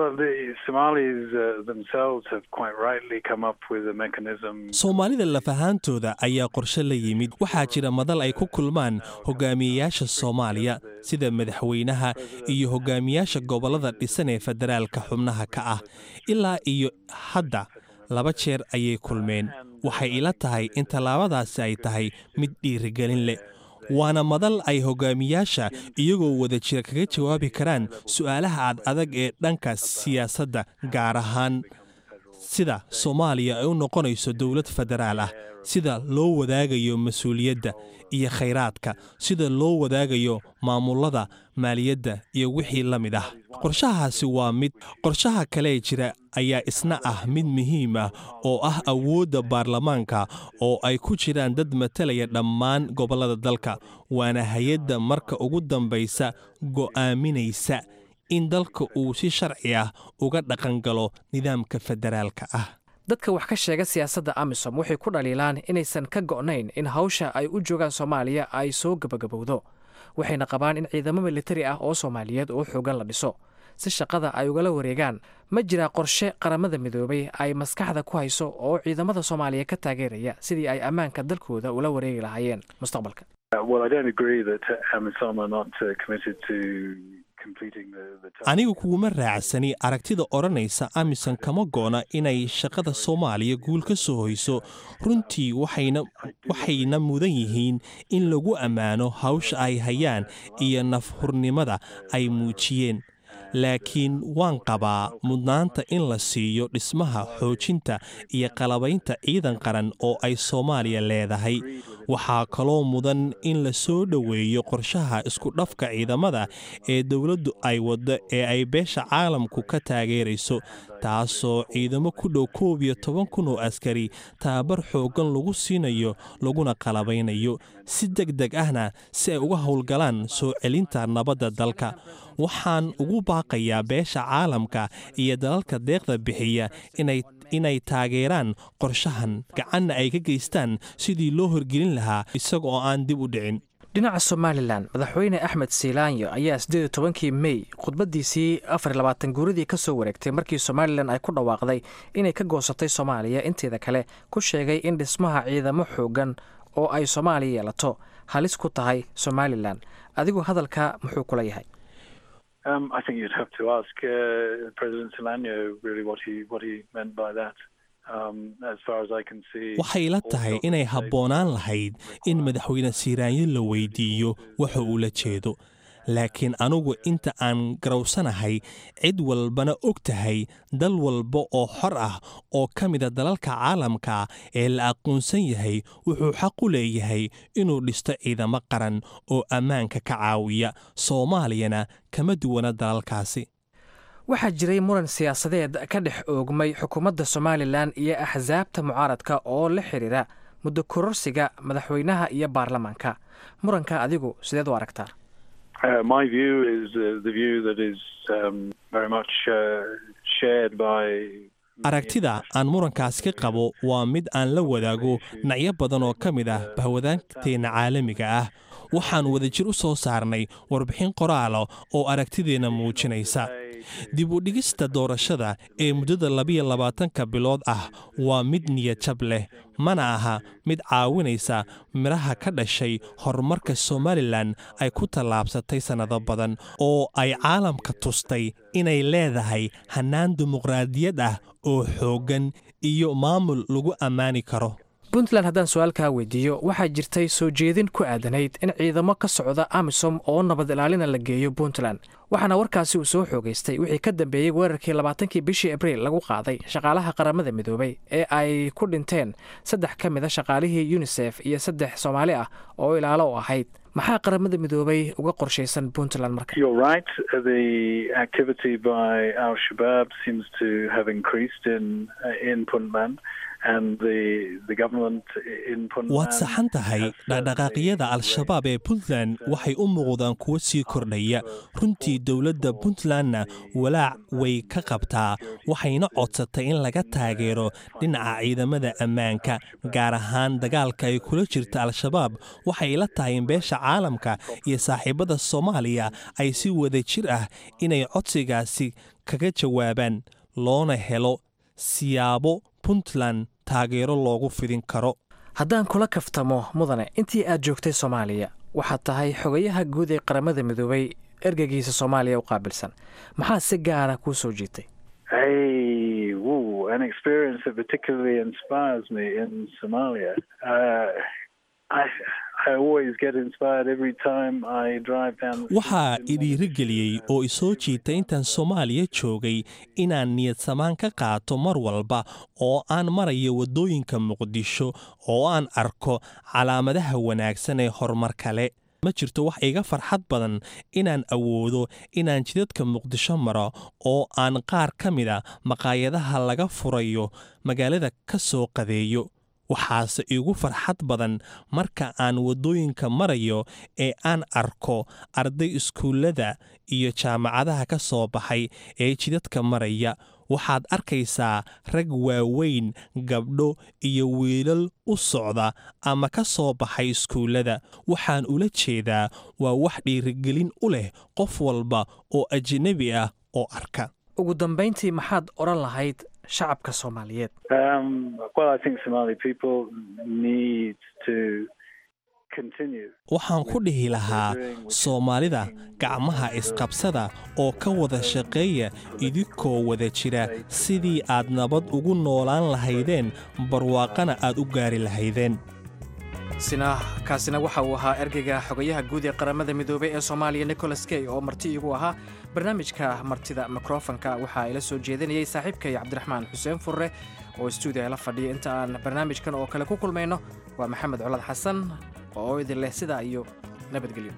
soomaalida lafahaantooda ayaa qorshe la yimid waxaa jira madal ay ku kulmaan hogaamiyeyaasha soomaaliya sida madaxweynaha iyo hogaamiyaasha gobollada dhisan ee federaalka xubnaha ka ah ilaa iyo hadda 2 jeer ayay kulmeen waxay ila tahay in tallaabadaasi ay tahay mid dhiirigelin leh waana madal ay hogaamiyaasha iyagoo wada jira kaga jawaabi karaan su'aalaha adag ee dhanka siyaasadda gaar ahaan sida Soomaaliya ay u noqonayso dawlad federaal ah sida loo wadaagayo mas'uuliyadda iyo khayraadka sida loo wadaagayo maamulada maaliyadda iyo wixii la mid ah qorshahaasi waa mid qorshaha kale jira ayaa isna ah mid muhiim ah oo ah awoodda baarlamaanka oo ay ku jiraan dad matalaya dhammaan gobollada dalka waana hay'adda marka ugu dambaysa go'aaminaysa in dalka uu si sharci ah uga dhaqan galo nidaamka federaalka ah dadka wax ka sheega siyaasadda amisom waxay ku dhaliilaan inaysan ka go'nayn in hawsha ay u joogaan Soomaaliya ay soo gabagabowdo waxayna qabaan in ciidamo militari ah oo Soomaaliyeed oo xoogan la dhiso si shaqada ay ugala wareegaan ma jira qorshe qaramada midoobay ay maskaxda ku hayso oo ciidamada Soomaaliya ka taageeraya sidii ay ammaanka dalkooda ula wareegi lahaayeen mustaqbalka anigu kuguma raacsani aragtida odhanaysa amisan kama goona inay shaqada Soomaaliya guul ka soo hoyso runtii waxayna mudan yihiin in lagu ammaano hawsha ay hayaan iyo nafhurnimada ay muujiyeen laakiin waan qabaa mudnaanta in la siiyo dhismaha xoojinta iyo qalabaynta ciidan qaran oo ay Soomaaliya leedahay waxaa kaloo mudan in la soo dhoweeyo qorshaha isku dhafka ciidamada ee dawladdu ay waddo ee ay beesha caalamku ka taageerayso taasoo ciidamo ku dhow 11,000 oo askari tababar xoogan lagu siinayo laguna qalabaynayo si degdeg ahna si ay uga howlgalaan soo celinta nabadda dalka waxaan ugu baaqayaa beesha caalamka iyo dalalka deeqda bixiya inay taageeraan qorshahan gacanna ay ka geystaan sidii loo horgelin lahaa isaga oo aan dib u dhicin dhinaca Somaliland madaxweyne Axmed Siilaanyo ayaa 18 May khudbadiisii 24 guuridii ka soo wareegtay markii Somaliland ay ku dhawaaqday inay ka goosatay Soomaaliya inteeda kale ku sheegay in dhismaha ciidamo xoogan oo ay Soomaaliya yeelato halis ku tahay Somaliland adigu hadalka muxuu kula yahay I think you'd have to ask President Siilaanyo really what he meant by that. waxay la tahay inay habboonaan lahayd in madaxweyne Siilaanyo la weydiiyo waxa uu la jeedo laakiin anugu inta aan garowsanahay cid walbana og tahay dal walba oo xor ah oo ka mida dalalka caalamka ee la aqoonsan yahay wuxuu xaq u leeyahay inuu dhisto ciidamo qaran oo ammaanka ka caawiya Soomaaliyana kama duwana dalalkaasi waxaa jiray muran siyaasadeed ka dhex oogmay xukuumadda Somaliland iyo axsaabta mucaaradka oo la xiriira muddo kororsiga madaxweynaha iyo baarlamaanka muranka adigu sideed u aragtaa My view is the view that is very much shared by aragtida aan murankaas ka qabo waa mid aan la wadaago dhinacyo badan oo ka mid ah bahwadaanteena caalamiga ah waxaan wadajir u soo saarnay warbixin qoraal oo aragtideena muujinaysa dib u dhigista doorashada ee muddada 22 bilood ah waa mid niyad jab leh mana aha mid caawinaysa miraha ka dhashay horumarka Somaliland ay ku tallaabsatay sanado badan oo ay caalamka tustay inay leedahay hanaan dimuqraadiyad ah oo xoogan iyo maamul lagu ammaani karo puntland haddaan su-aal kaa weydiiyo waxaa jirtay soo jeedin ku aadanayd in ciidamo ka socda amisom oo nabad ilaalina la geeyo puntland waxaana warkaasi uu soo xoogaystay wixii ka dambeeyey weerarkii 20kii bishii abriil lagu qaaday shaqaalaha qaramada midoobay ee ay ku dhinteen 3 ka mid a shaqaalihii unisef iyo 3 soomaali ah oo ilaalo u ahayd maxaa qaramada midoobay uga qorshaysan puntland marka You're right. The activity by al-Shabaab seems to have increased in Puntland. waad saxan tahay dhaqdhaqaaqyada al-shabaab ee puntland waxay u muuqdaan kuwo sii kordhaya runtii dowladda puntlandna walaac way ka qabtaa waxayna codsatay in laga taageero dhinaca ciidamada ammaanka gaar ahaan dagaalka ay kula jirta al-shabaab waxay la tahay in beesha caalamka iyo saaxiibada soomaaliya ay si wada jir ah inay codsigaasi kaga jawaabaan loona helo siyaabo puntland taageero loogu fidin karo haddaan kula kaftamo mudane intii aad joogtay soomaaliya waxaad tahay xogayaha guud ee qaramada midoobay ergeygiisa soomaaliya u qaabilsan maxaa si gaara kuu soo jiitay an experience that particularly inspires me in Somalia. I always get inspired every time I drive down. waxaa idhiirigeliyey oo isoo jiitay intaan soomaaliya joogay inaan niyad samaan ka qaato mar walba oo aan marayo waddooyinka muqdisho oo aan arko calaamadaha wanaagsan ee horumar kale ma jirto wax iga farxad badan inaan awoodo inaan jidadka muqdisho maro oo aan qaar ka mida maqaayadaha laga furayo magaalada ka soo qadeeyo waxaase igu farxad badan marka aan waddooyinka marayo ee aan arko arday iskuullada iyo jaamacadaha ka soo baxay ee jidadka maraya waxaad arkaysaa rag waaweyn gabdho iyo wiilal u socda ama ka soo baxay iskuullada waxaan ula jeedaa waa wax dhiirigelin u leh qof walba oo ajnabi ah oo arka ugu dambayntii maxaad odhan lahayd shacabka Soomaaliyeed well I think Somali people need to waxaan ku dhihi lahaa Soomaalida gacmaha isqabsada oo ka wada shaqeeya idinkoo wada jira sidii aad nabad ugu noolaan lahaydeen barwaaqana aad u gaari lahaydeen kaasina waxa uu ahaa ergeyga xogayaha guud ee qaramada midoobay ee Soomaaliya Nicholas Kay oo marti igu ahaa barnaamijka martida mikrofonka waxa ila soo jeedinayay saaxiibkay Cabdiraxmaan Xuseen Furre oo studio la fadhiya inta aan barnaamijkan oo kale ku kulmayno waa Maxamed Colaad Xasan oo idin leh sida iyo nabadgelyo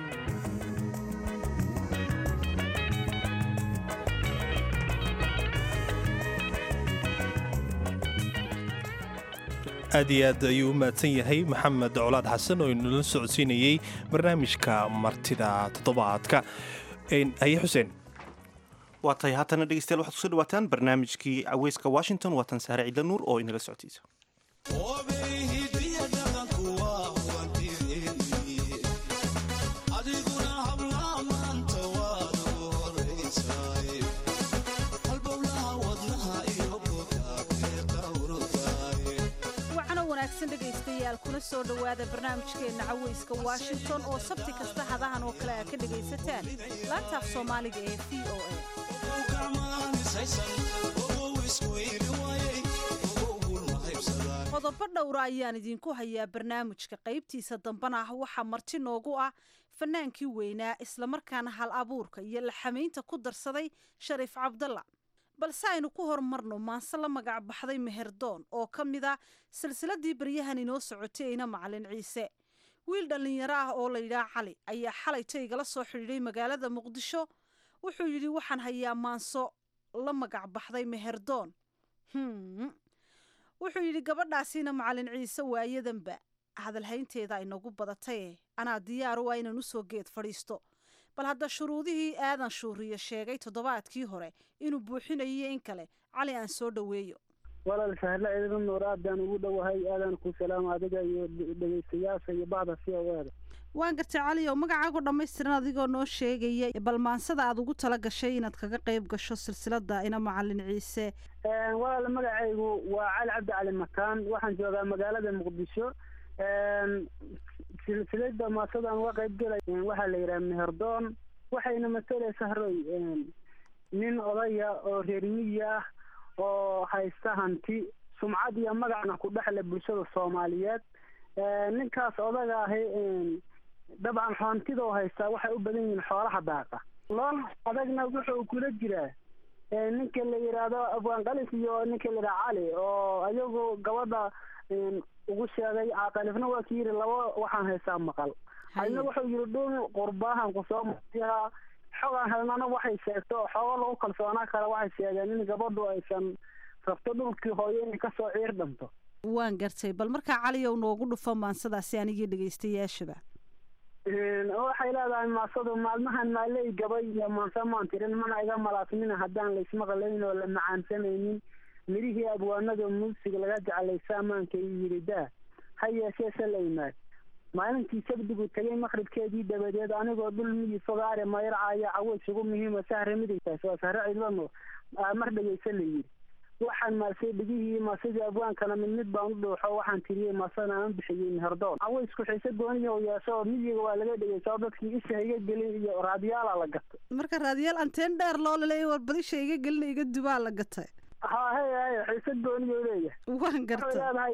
aad iyo aad ayuu u mahadsan yahay maxamed colaad xasan oo inula socodsiinayey barnaamijka martida toddobaadka haye xuseen waa tahay haatana dhegeystayaal waxaad kusoo dhawaataan barnaamijkii caweyska washington waatan saare ciidla nuur oo inala socodsiisa dhegaystayaal kuna soo dhowaada barnaamijkeenna caweyska washington oo sabti kasta hadahan oo kale aad ka dhegaysataan laantaaf soomaaliga ee v o a qodobo dhowra ayaan idinku hayaa barnaamijka qaybtiisa dambana ah waxaa marti noogu ah fanaankii weynaa islamarkaana hal abuurka iyo laxamaynta ku darsaday shariif cabdalla balse aynu ku horumarno maanse la magac baxday meherdoon oo ka mid a silsiladii baryahan inoo socotay ayna macalin ciise wiil dhallinyaro ah oo la yidhaah cali ayaa xalayta igala soo xidhiidhay magaalada muqdisho wuxuu yidhi waxaan hayaa maanso la magac baxday meherdoon wuxuu yidhi gabadhaasiina macalin ciise waayadanba hadalhaynteeda inagu badataye anaa diyaar u ah inaan usoo geed fadhiisto bal hadda shuruudihii aadan shuuriyo sheegay toddobaadkii hore inuu buuxinayo in kale cali aan soo dhoweeyo walaal sahla ciidan nuur aadaan ugu dhowahay aadaan ku salaamo adiga iyo dhegaystayaasha iyo bacda si awaada waan gartay cali oo magacaagu dhammaystiran adigoo noo sheegaya balmaansada aad ugu tala gashay inaad kaga qayb gasho silsilada ina macalin ciise walaal magacaygu waa cali cabdi cali makaan waxaan joogaa magaalada muqdisho silsilada maasadaan uga qayb galay waxaa la yidhaha meherdoon waxayna masalaysa haroy nin odaya oo reer miyi ah oo haysta hanti sumcad iyo magacna ku dhexle bulshada soomaaliyeed ninkaas odaga ahi dabcan hoontidoo haystaa waxay u badan yihiin xoolaha daaqa lool adagna wuxuu kula jiraa ninka la yidhaahdo abwaan qalif iyo ninka la yidhaha cali oo ayagu gabadha ugu sheegay qalifna waa ki yidhi laba waxaan haystaa maqal alina wuxuu yidhi dhuumi qurbaahan kusoo masiyaa xogaan helnana waxay sheegto xooga lagu kalsoonaa kale waxay sheegeen in gabadhu aysan rabto dhulkii hooyo inay kasoo ciir dhanto waan gartay bal markaa caliyow noogu dhufo maansadaasi anigii dhegaystayaashaba waxay leedahay maasadu maalmahan maaley gabay iyo maanse maan tirin mana iga malaasmina haddaan laysmaqlayn oo la macaansanaynin mirihii abwaanada muusiga laga jeclaysa amaanka iyo yiridaa ha yeeshee se la imaad maalintii sabdigu tegay maqribkeedii dabadeed anigoo dhul miyi fogaare mayracaya caways ugu muhiima sahre midigtaas waa sahre cidlano mar dhegaysa la yidhi waxaan maasay dhigihii maasadii abwaankana mid baan u dhuuxo waxaan tiriyey maasana aan bixiyey meherdoon cawaysku xiise gooniya u yeesho oo miyiga waa laga dhegaysaa dadkii isha iga gelin iyo raadiyaala la gatay marka raadiyaal anteen dheer loo laleeya warbal isha iga gelin iga dubaa la gatay haye xiise gooniya leeyahay waan gartay leedahay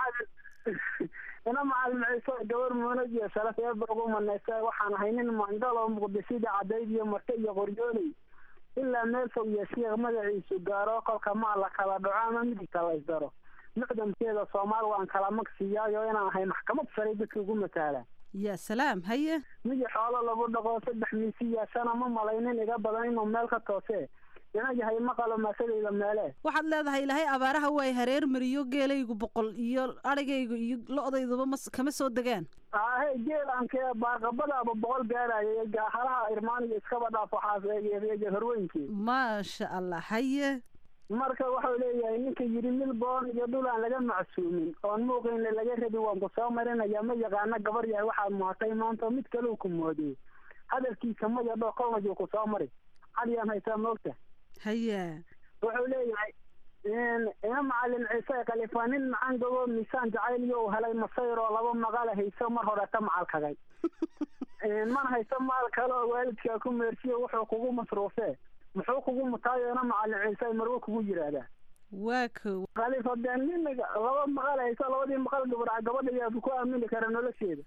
ina macalin ciise gabar muunad iyo sharaf eeba ugu manaysa waxaan ahay nin mandal oo muqdisida cadayd iyo marka iyo qoryooley ilaa meel fog iyo sheekh magaciisu gaaro kolka maa la kala dhaco ama midigta la isdaro mucdamkeeda soomaal waan kala magsiyaayo inaan ahay maxkamad sare dadka ugu mataalaan yaa salaam haye midi xoolo lagu dhaqo 3 miisi yeeshana ma malaynin iga badan inuu meel ka toosee ina yahay maqalo maasadayda meele waxaad leedahay ilaahay abaaraha way hareer mariyo geelaygu 100 iyo arigaygu iyo lo-dayduba kama soo degaan geelanke baarqabadaaba 100 gaaraya gaaharaha irmaaniga iskaba dhaaf waxaas horweynkii maasha allah haye marka wuxuu leeyahay ninka yidhi milboon iyo dhulaan laga macsuumin oon muuqaynle laga rabi waan ku soo marinaya ma yaqaana gabar yahay waxaad muhatay maanta mid kale uu ku moodiyey hadalkiisa ma yadho kolnajuu ku soo mari caliyaan haysaa moogta haye wuxuu leeyahay ina macalin ciise khalifa nin macaan gobo miisaan jacayl iyo uu helay masayr oo 2 maqale hayso mar hore ta macal kagay man hayso maal kale oo waalidkaa ku meersiyo wuxuu kugu masruufee muxuu kugu mutaayo ina macalin ciise marwo kugu yiraahdaa waa ko khalifa been nin 2 maqale hayso 2 maqal gabadha yaa ku aamini kara nolosheeda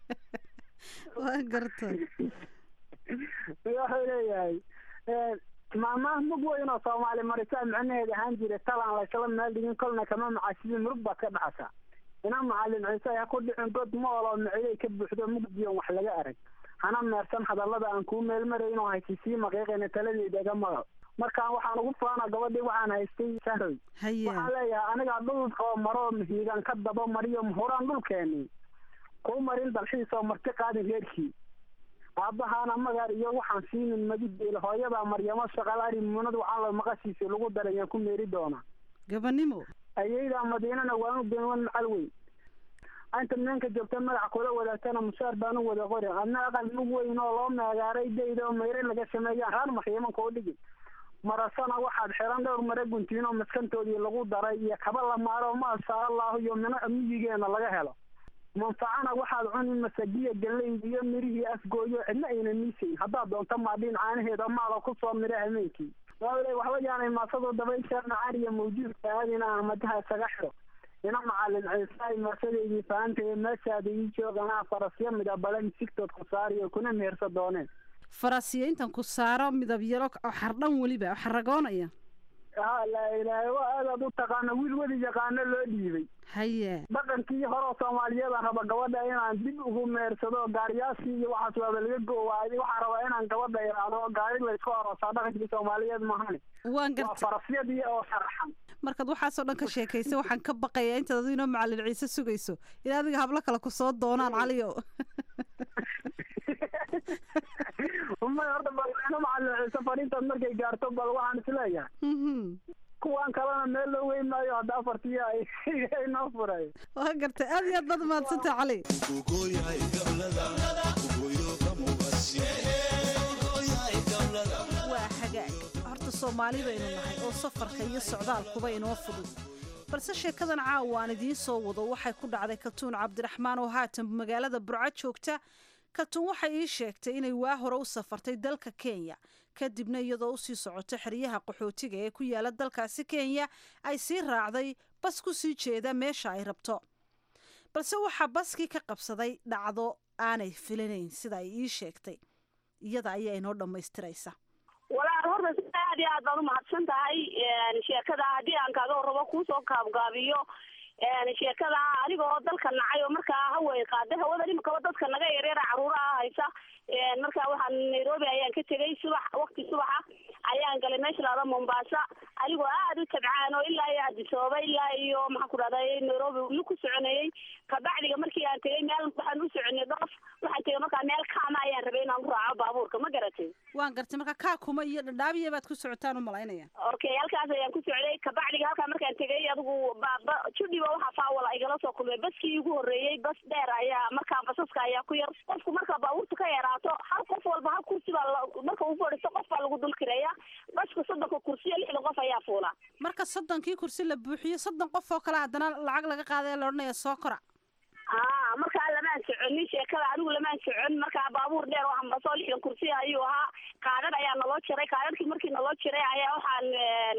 waa gartay wuxuu leeyahay maamaha mug weyn oo soomaali marisaa micnaheeda ahaan jiray talaan laysla meel dhigin kolna kama macaashidin murug baad ka dhacasa ina macalin ciise ha ku dhicin god mool oo micday ka buuxdo mugdiyon wax laga arag hana meersan hadallada aan kuu meelmarayn oo haysisii maqiiqayna taladeeda iga maqal markaan waxaan ugu faana gabadhii waxaan haystay sahroy waxaan leeyahay anigaa dhulkoo maroo mihiigan ka daba mariyo muhuraan dhulkeeni kuu marin dalxiisoo marti qaadin reerkii aabbahaana magaar iyo waxaan siinin madideel hooyada maryamo shaqalaari muunad waxaan la maqashiisa lagu darayaan ku meeri doonaa gabanimo ayayda madiinana waan u beenwan macal weyn inta ninka joogta magac kula wadaagtana mushaar baan u wada qori adna aqal mug weyn oo loo meegaaray dayda oo mayre laga sameeyaan haan maxiimanka u dhigin marasana waxaad xiran dhowr mare guntiino maskantoodii lagu daray iyo kaba la maaro maasha allahu iyo miyigeena laga helo manfacana waxaad cuni masagiya galleyda iyo mirihii afgooyo cidna ayna miisayn haddaad doonto maadhiin caanaheeda maala ku soo mira hameenkii waale waxba yaanay maasadu dabaysha macaan iyo mawjuudka aadina ahmadaha isaga xiro ina macalin ciise ay maasadeydii fahantae meeshaada ii jooganaa farasyo midabale misigtood ku saariyo kuna mehersa dooneen farasiyo intan ku saaro midabyaro xardhan weliba xaragoonaya laa ilaahay waa aadaad u taqaano wiil weli yaqaano loo dhiibay haye dhaqankii hore soomaaliyada raba gabadha inaan dib ugu meersado gaariyaashii iyo waxaas waaba laga goowaayay waxaan rabaa inaan gabadha iraado gaari laysku aroosaa dhaqankii soomaaliyeed maahane waan gartay waa farasyadii oo sharaxan markaad waxaasoo dhan ka sheekaysa waxaan ka baqayaa intaad adinoo macalin ciise sugayso in adiga hablo kale ku soo doonaan caliyo horta bal ina macalin ciise fariintaad markay gaarto bal waxaan isleeyahay kuwaan kalena meel loo weyn maayo hadda afartiya inoo furay waa gartay aad iyo aad baad umahadsanta cali waa hagaag horta soomaali baynu nahay oo safarka iyo socdaalkuba inoo fudud balse sheekadan caawa aan idiin soo wado waxay ku dhacday katuun cabdiraxmaan oo haatan magaalada burco joogta katuun waxay ii sheegtay inay waa hore u safartay dalka kenya kadibna iyadoo usii socota xeryaha qaxootiga ee ku yaala dalkaasi kenya ay sii raacday bas ku sii jeeda meesha ay rabto balse waxaa baskii ka qabsaday dhacdo aanay filanayn sida ay ii sheegtay iyada ayaa inoo dhammaystiraysa walaal horta si aad iyo aad baad umahadsan tahay sheekada haddii aan kaaga warrabo kuusoo gaabgaabiyo sheekada anigoo dalka nacay oo markaa haway qaaday hawada imikaba dadka naga yaryara caruuraha haysa markaa waxaan Nairobi ayaan ka tegay waqti subaxa ayaan galay meesha laada Mombasa anigoo aad u tabcaan oo ilaa iyo Addis Ababa ilaa iyo maxaan ku raadayay Nairobi ku soconayay kabacdiga markii aan tegay meel waxaan u soconay doof waxaan tegay markaa meel kaama ayaan rabay inaan raaco baabuurka ma garatay waan gartay markaa kaa kuma iyo dhadhaabiye baad ku socotaan u malaynaya okay halkaas ayaan ku socday kabacdiga halkaa markaan tegay adigu judhi waxa faawala igala soo kulmay baskii ugu horeeyay bas dheer ayaa markaa basaska ayaa ku yar qofku markaa baabuurta ka yaraato hal qof walba hal kursi baa marka uu fadhiisto qof baa lagu dul kireeyaa baska 30 kursi 60 qof ayaa fuula marka 30kii kursi la buuxiyo 30 qof oo kale haddana lacag laga qaaday la oranayo soo kora markaa lamaan soconin sheekada anigu lamaan socon markaa baabuur dheer oo hambaso 60 kursi ayuu ahaa qaadad ayaa naloo jiray qaadadkii markii naloo jiray ayaa waxaan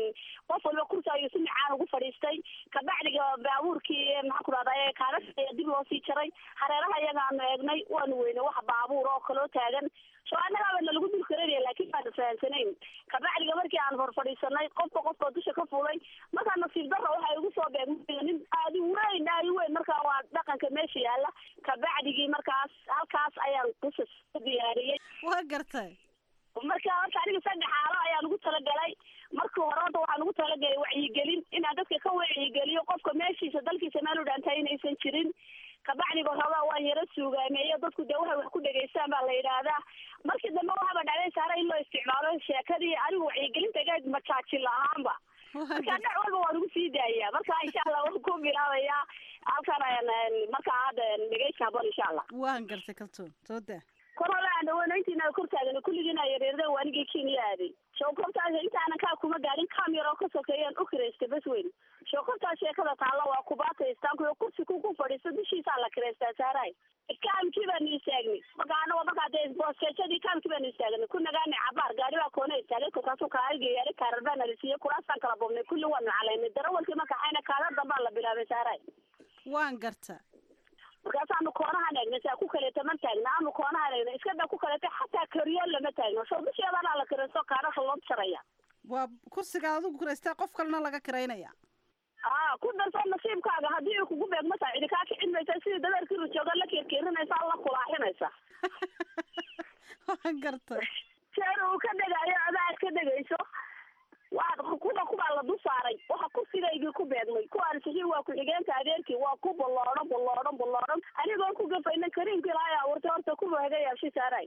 qof walba kursi ayuu si macaan ugu fadhiistay kabacdiga baabuurkii maxaan ku raadayay qaadad ayaa dib loo sii jiray hareeraha iyagaan eegnay waanu weynay wax baabuur oo kaloo taagan soo annagaaba nalagu dul kareeraya laakiin baan fahansanayn kabacdiga markii aan hor fadhiisanay qofka dusha ka fuulay markaa nasiib darro waxay igu soo beegmay nin aad u weyn markaa waa dhaqanka meesha yaala kabacdigii markaas halkaas ayaan dusha diyaariyay waa gartay marka aniga saddex xaalo ayaan ugu talagalay markii hore waxaan ugu talagalay wacyigelin inaan dadka ka wacyigeliyo qofka meeshiisa dalkiisa meel u dhaantay inaysan jirin kabacdiga hore waan yara suugaameeyo dadku dee waxay wax ku dhageystaan baa la yidhaahdaa markii dambe waxaaba dhacday saara in loo isticmaalo sheekadii anigu wacyigelinta gaad majaajil ahaanba marka dhac walba waan ugu sii daayaa marka insha allah waan ku bilaabayaa halkan ayaan markaa hadda dhegeysta habon insha allah waan gartay kaltuun soo daa korole aan dhaweyn intiina kor taagan kulligiina yareerada waanigii Kenya aaday shookortaas intaanan kaa kuma gaarin kamera ka sokeeyaan u kireystay bas weyn shookortaas sheekada taala waa ku baataystaan ku kursi ku fadhiisto dishiisa la kireystaa saaray kaamkii baan istaagni markaa dee booskeeshadii kaamkii baan istaagni ku nagaani cabaar gaari baa koona istaagay kolkaasuu kaargeeyay kaararbaan la siiyay kuraasaan kala boobnay kulli waanu calaynay darawalkii markaa ayna kaala dambaan la bilaabay saaray waan garta markaasaanu koonahan eegnay saa ku kaleeta ma taagna aanu koonahan eegnay iska daa ku kaleeta xataa kariyool lama taagno soo dusheedana la kiraysto kaadhaha loo jaraya waa kursiga adigu kiraystaa qof kalena laga kiraynaya ku darso nasiibkaaga haddii ay kugu beegma tahay cidi kaa kicin maysa sidii dabeerkii rujooga la kirkirinaysa la kulaaxinaysa waan gartay jeer uu ka dhegaayo adaa ka dhegayso kubaa la dul saaray waxa kursigaygii ku beegmay kuwaan sixii waa ku-xigeenka adeerkii waa ku balloodhan anigoo ku gafayna kariimkii lahaa abuurtay horta kuba haga yaabshi saaray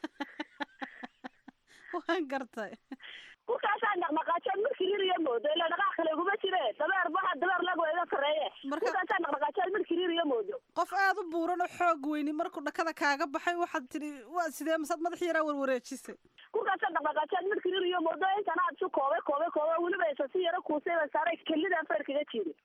waan gartay kukaasaan dhaqdhaqaajood markii ririya moodo ila dhaqaaq kale iguma jire dabeer lago iga sareeye kukaasaan dhaqdhaqaajood markii ririya moodo qof aad u buuran oo xoog weyni markuu dhakada kaaga baxay waxaad tidhi waa sidee masaad madax yaraa warwareejisay kukaasaan dhaqdhaqaajood markii ririya moodo intan aad isu koobe weliba isa si yaro kuusayba saaray kelida feer kaga jiri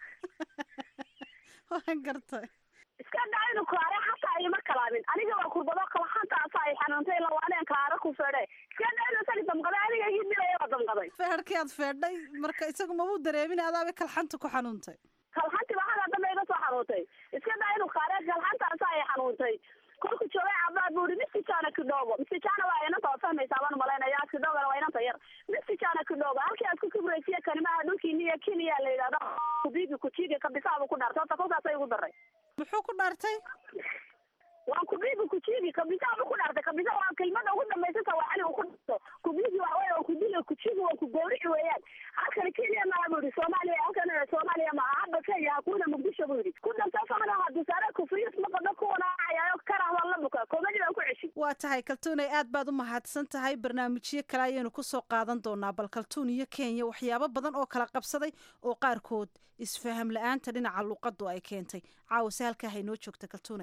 waan gartay iska daa inu kaare xataa ima kalaamin aniga waa kurbado kalaxantaasa ay xanuuntay lawaaneen kaare ku feedhe iska daa inu isaga damqaday aniga ii dilaya waa damqaday feerkii aad feedhay marka isagu mabuu dareemin adaaba kalxanta ku xanuuntay kalxanti baa hadaa dambe iga soo xanuuntay iska daa inu kaare kalxantaasa ay xanuuntay kolku joogay cabaad buu ihi misijaana kidhoogo misijaana waa inanta oo fahmaysaa baan umalaynaya kidhoogana waa inanta yar misijaana kidhoogo halkii aad ku kibraysiya kanimaha dhulkiiniya kenya la yidhahdo kubiigi kujiigi kabisaabu ku dhaartay horta kolkaasay igu daray muxuu ku dhaartay waan kubiigi kujiigi kabisaabu ku dhaartay kabisa waa kelmada ugu dambaysata waa anigu ku dhaarto kubiigi waxa weeye kudili kujiigi waa ku gowrici weeyaan halkan kenya maa buu yidhi soomaaliya halkan soomaaliya maa hadda kenya hakuuna muqdisho buu yidhi ku darta famana haddii saare kufriyis maqado kuwanaacayayo karah waa la buka koomadi baan ku ceshi waa tahay kaltuun ay aad baad u mahadsan tahay barnaamijyo kale ayaynu kusoo qaadan doonaa bal kaltuun iyo kenya waxyaabo badan oo kala qabsaday oo qaarkood isfaham la-aanta dhinaca luuqadu ay keentay caawase halkaa haynoo joogta kaltuune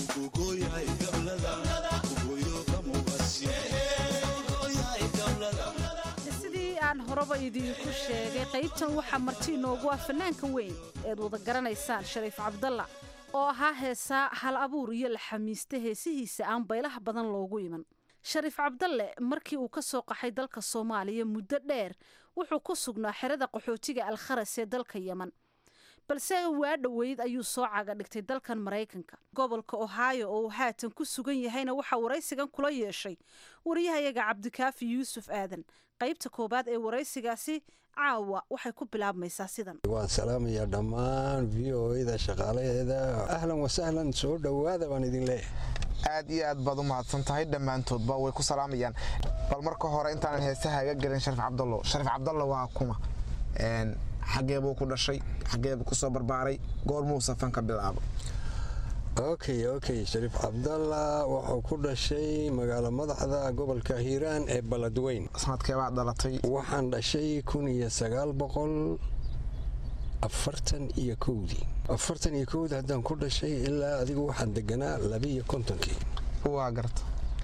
sidii aan horeba idinku sheegay qaybtan waxaa marti inoogu ah fanaanka weyn eed wada garanaysaan shariif cabdalla oo ahaa heesaa hal abuur iyo la xamiista heesihiisa aan baylaha badan loogu iman shariif cabdalle markii uu ka soo qaxay dalka soomaaliya muddo dheer wuxuu ku sugnaa xerada qaxootiga alkharas ee dalka yeman balse waa dhoweyd ayuu soo caga dhigtay dalkan maraykanka. gobolka ohio oo uu haatan ku sugan yahayna waxaa waraysigan kula yeeshay wariyahayaga cabdikaafi yuusuf aadan. qaybta koobaad ee waraysigaasi caawa waxay ku bilaabmaysaa sidan. waan salaamayaa dhammaan v o da shaqaalaheeda. ahlan wasahlan, soo dhowaada baan idin leeyahay. aad iyo aad baad u mahadsan tahay. dhammaantoodba way ku salaamayaan. bal marka hore intaanan heesahaaga gelin Shariif Cabdallo. Shariif Cabdallo waa kuma? xagee buu ku dhashay? xagee buu ku soo barbaaray? goormuu safanka bilaabo? okay Shariif Cabdalla wuxuu ku dhashay magaalo madaxda gobolka Hiiraan ee Baladweyn. sanadkee baad dhalatay? waxaan dhashay 1941 haddaan ku dhashay ilaa adigu waxaan deganaa 52. waa garta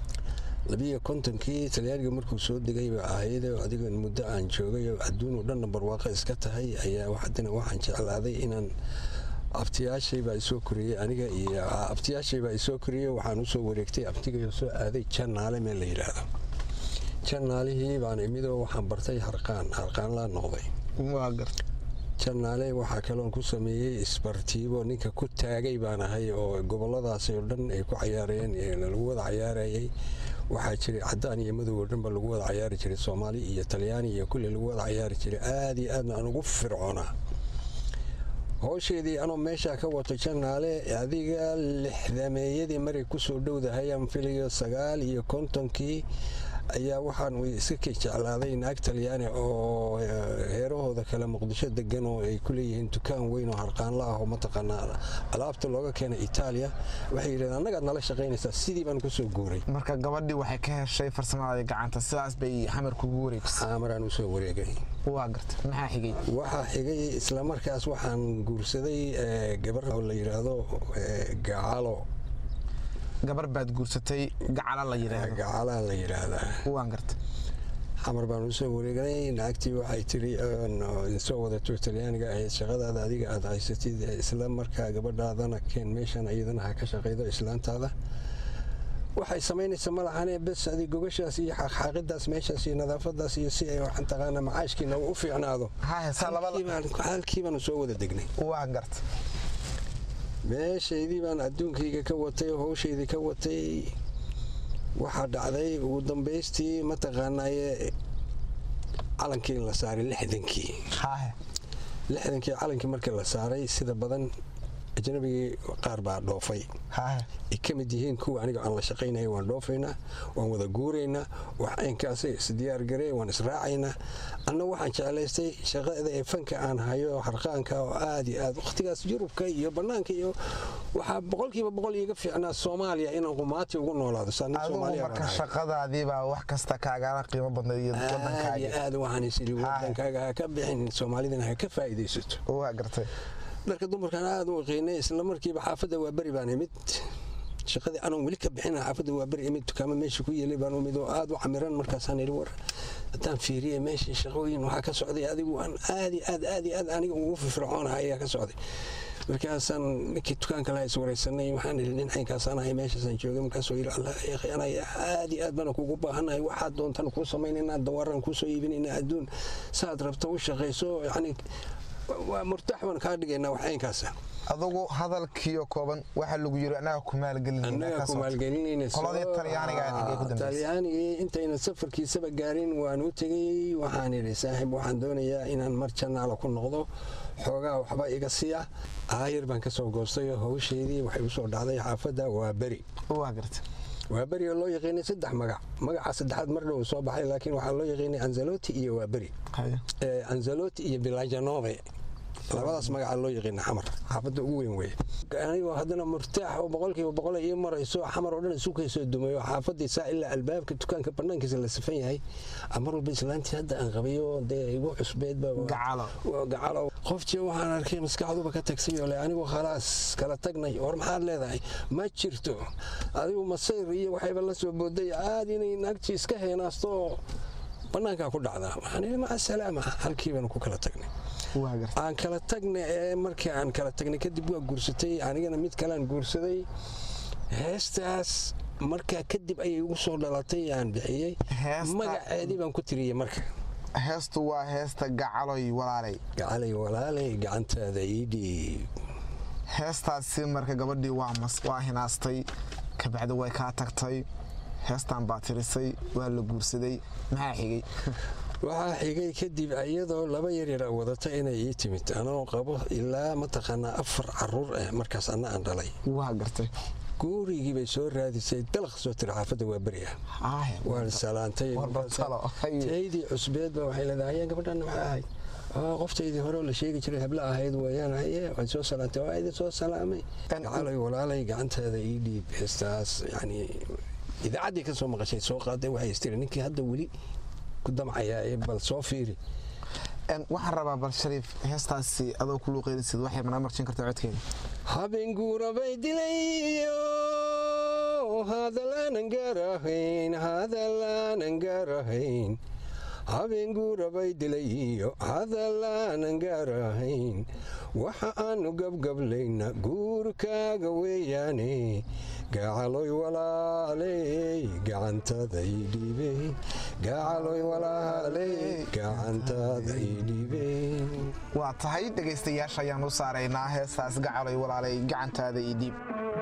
52 talyaaniga markuu soo degay baa ahayd adiga muddo aan joogay oo adduun oo dhan barwaaqo iska tahay ayaa waxaan jeclaaday inaan abtiyaashay baa soo koriyay aniga iyo abtiyaashay baa soo koriyay. waxaan u soo wareegtay abtiga soo aaday Janaale meel la yiraahdo. Janaalihii baan imidoo waxaan bartay harqaan la noqday. waa garta Janaale waxaa kaloon ku sameeyay isbartiibo ninka ku taagay baan ahay oo goboladaas oo dhan ay ku ciyaareen ee lagu wada ciyaarayay. waxaa jiray cadaan iyo madow oo dhan ba lagu wada ciyaari jiray, Soomaali iyo Talyaani iyo kulli lagu wada ciyaari jiray. aad iyo aad aan ugu fircoonaa hawsheedii anoo meesha ka wato Janaale. adiga 60meeyadii maray ku soo dhowdahay aan filayo 59 ayaa waxaan iska jeclaaday naag Talyaani oo heerahooda kala Muqdisho degan oo ay ku leeyihiin dukaan weyn oo harqaan la ah oo mataqaanaa alaabta looga keenay Itaaliya. waxay yiraahdeen annaga nala shaqeynaysaa, sidii baan ku soo guuray. marka gabadhii waxay ka heshay farsamada gacanta, sidaas bay xamar kugu wareegsay? xamaraan u soo wareegay. waa garta maxaa xigay? waxaa xigay isla markaas waxaan guursaday gabar oo la yiraahdo Gacalo. gabar baad guursatay Gacala la yiraahdaa. waan garta xamar baan u soo wareegnay. naagtii waxay tiri soo wadato Talyaaniga ahayd, shaqadaada adiga aad haysatid isla markaa gabadhaadana keen meeshan iyadana ha ka shaqeydo islaantaada. waxay samaynaysaa malaxane bas adiga gogashaas iyo xaqidaas meeshaas iyo nadaafadaas iyo si ay waxaan taqaana macaashkiina u fiicnaado. halkii baan soo wada degnay. waan garta meeshaydii baan adduunkayga ka watay oo hawshaydii ka watay. waxaa dhacday ugu dambaystii mataqaanaaye calankii la saaray 60kii calankii markii la saaray sida badan ajnabigii qaar baa dhoofay. ay ka mid yihiin kuwa aniga aan la shaqaynaya. waan dhoofaynaa, waan wada guuraynaa, wax aynkaasay isdiyaar garey, waan israacaynaa. anna waxaan jeclaystay shaqada ee fanka aan hayo harqaanka oo aad iyo aad waqtigaas Yurubka iyo banaanka iyo waxaa 100% iga fiicnaa Soomaaliya inaan qumaati ugu noolaado. Soomaaliya marka shaqadaadii baa wax kasta kaaga qiimo badan iyo wadankaaga. aad waxaan isiri wadankaaga ka bixin, Soomaalidana ha ka faa'iideysato. waa gartay marka dumarkan aad u qiinay. isla markiiba xaafadda waa bari baan imid. shaqadii aan wali ka bixin xaafadda waa bari imid. dukaamo meesha ku yeelay baan imid oo aad u camiran. markaasaan iri war haddaan fiiriyay meesha shaqooyin waxaa ka socday adigu aan aad aniga ugu firfircoonahay ayaa ka socday. markaasaan ninkii dukaanka lahaa is wareysanay. waxaan iri nin xaynkaasaan ahay meeshaasaan joogay. markaasuu yiri allah aad baan kugu baahanahay, waxaad doontaan kuu samaynaynaa, dawaaraan kuu soo iibinaynaa, adduun saad rabto u shaqayso. yani waa murtax baan kaa dhigaynaa wax aynkaasa. adugu hadalkiiyo kooban waxa lagu yiri anaga ku maalgelinayna qoladii Talyaaniga intayna safarkiisaba gaarin waan u tagay. waxaan iri saaxiib waxaan doonayaa inaan mar Janaale ku noqdo, xoogaa waxba iga siiya. aayir baan ka soo goostay oo hawsheedii waxay u soo dhacday xaafadda waa bari. waa gartay waa bari oo loo yaqaanay 3 magac. magaca saddexaad mar dhow soo baxay laakiin waxaa loo yaqaanay Anzalotti iyo waa bari. Anzalotti iyo Villagianove labadaas magaca loo yaqaan xamar. xaafadda ugu weyn weey. anigu haddana murtaax oo 100% iyo marayso xamar oo dhan isu kaysoo dumayo xaafadii saa ilaa albaabka dukaanka banaankiisa la safan yahay. amar walba islaantii hadda aan qabayo igu cusbeed baa Gacalo qoftii waxaan arkay maskaxduba ka tagsay oo anigu khalaas kala tagnay. war maxaad leedahay? ma jirto adigu masayr iyo waxayba la soo booday aad inay naagtii iska heenaasto banaanka ku dhacda. waxaan ma salaama halkii baan ku kala tagnay. aan kala tagnay. markii aan kala tagnay kadib waa guursatay anigana mid kale aan guursaday. heestaas markaa kadib ayay ugu soo dhalatay aan bixiyay magaceedii baan ku tiriyay. marka heestu waa heesta gacaloy walaalay gacantaada iidhiib. heestaasi marka gabadhii waa hinaastay kabacdi way kaa tagtay heestan baa tirisay waa la guursaday maxaa xigay waxaa xigay kadib iyadoo laba yaryar wadata inay ii timid anoo qabo ilaa mataqaanaa 4 caruur ah markaas anna aan dhalay. waa gartay guurigii bay soo raadisay dalaq soo tiri xaafadda waa beri ah waan salaantay taydii cusbeedba waxay leedahay gabadhan maxay ahayd qoftaydii hore la sheegi jiray habla ahayd weeyaan waan soo salaantay waa idin soo salaamay gacalay walaalay gacantaada ii dhiib heestaas yani idaacaddii ka soo maqashay soo qaaday waxay istiri ninkii hadda weli ku damcaya bal soo fiiri. waxaan rabaa bal Shariif heestaasi adoo ku luuqeynaysid waxay mana marjin kartaa codkeeda. habeen guurabay dilayo hadalaanan gaarahayn habeen guurabay dilayo hadalaanan gaarahayn waxa aanu gabgablayna guurkaaga weeyaane gacaloy walaaley gacantaada ii dhiibe gacaloy walaaley gacantaada ii dhiibe. waa tahay dhegaystayaasha ayaan u saaraynaa heestaas gacaloy walaaley gacantaada ii dhiib.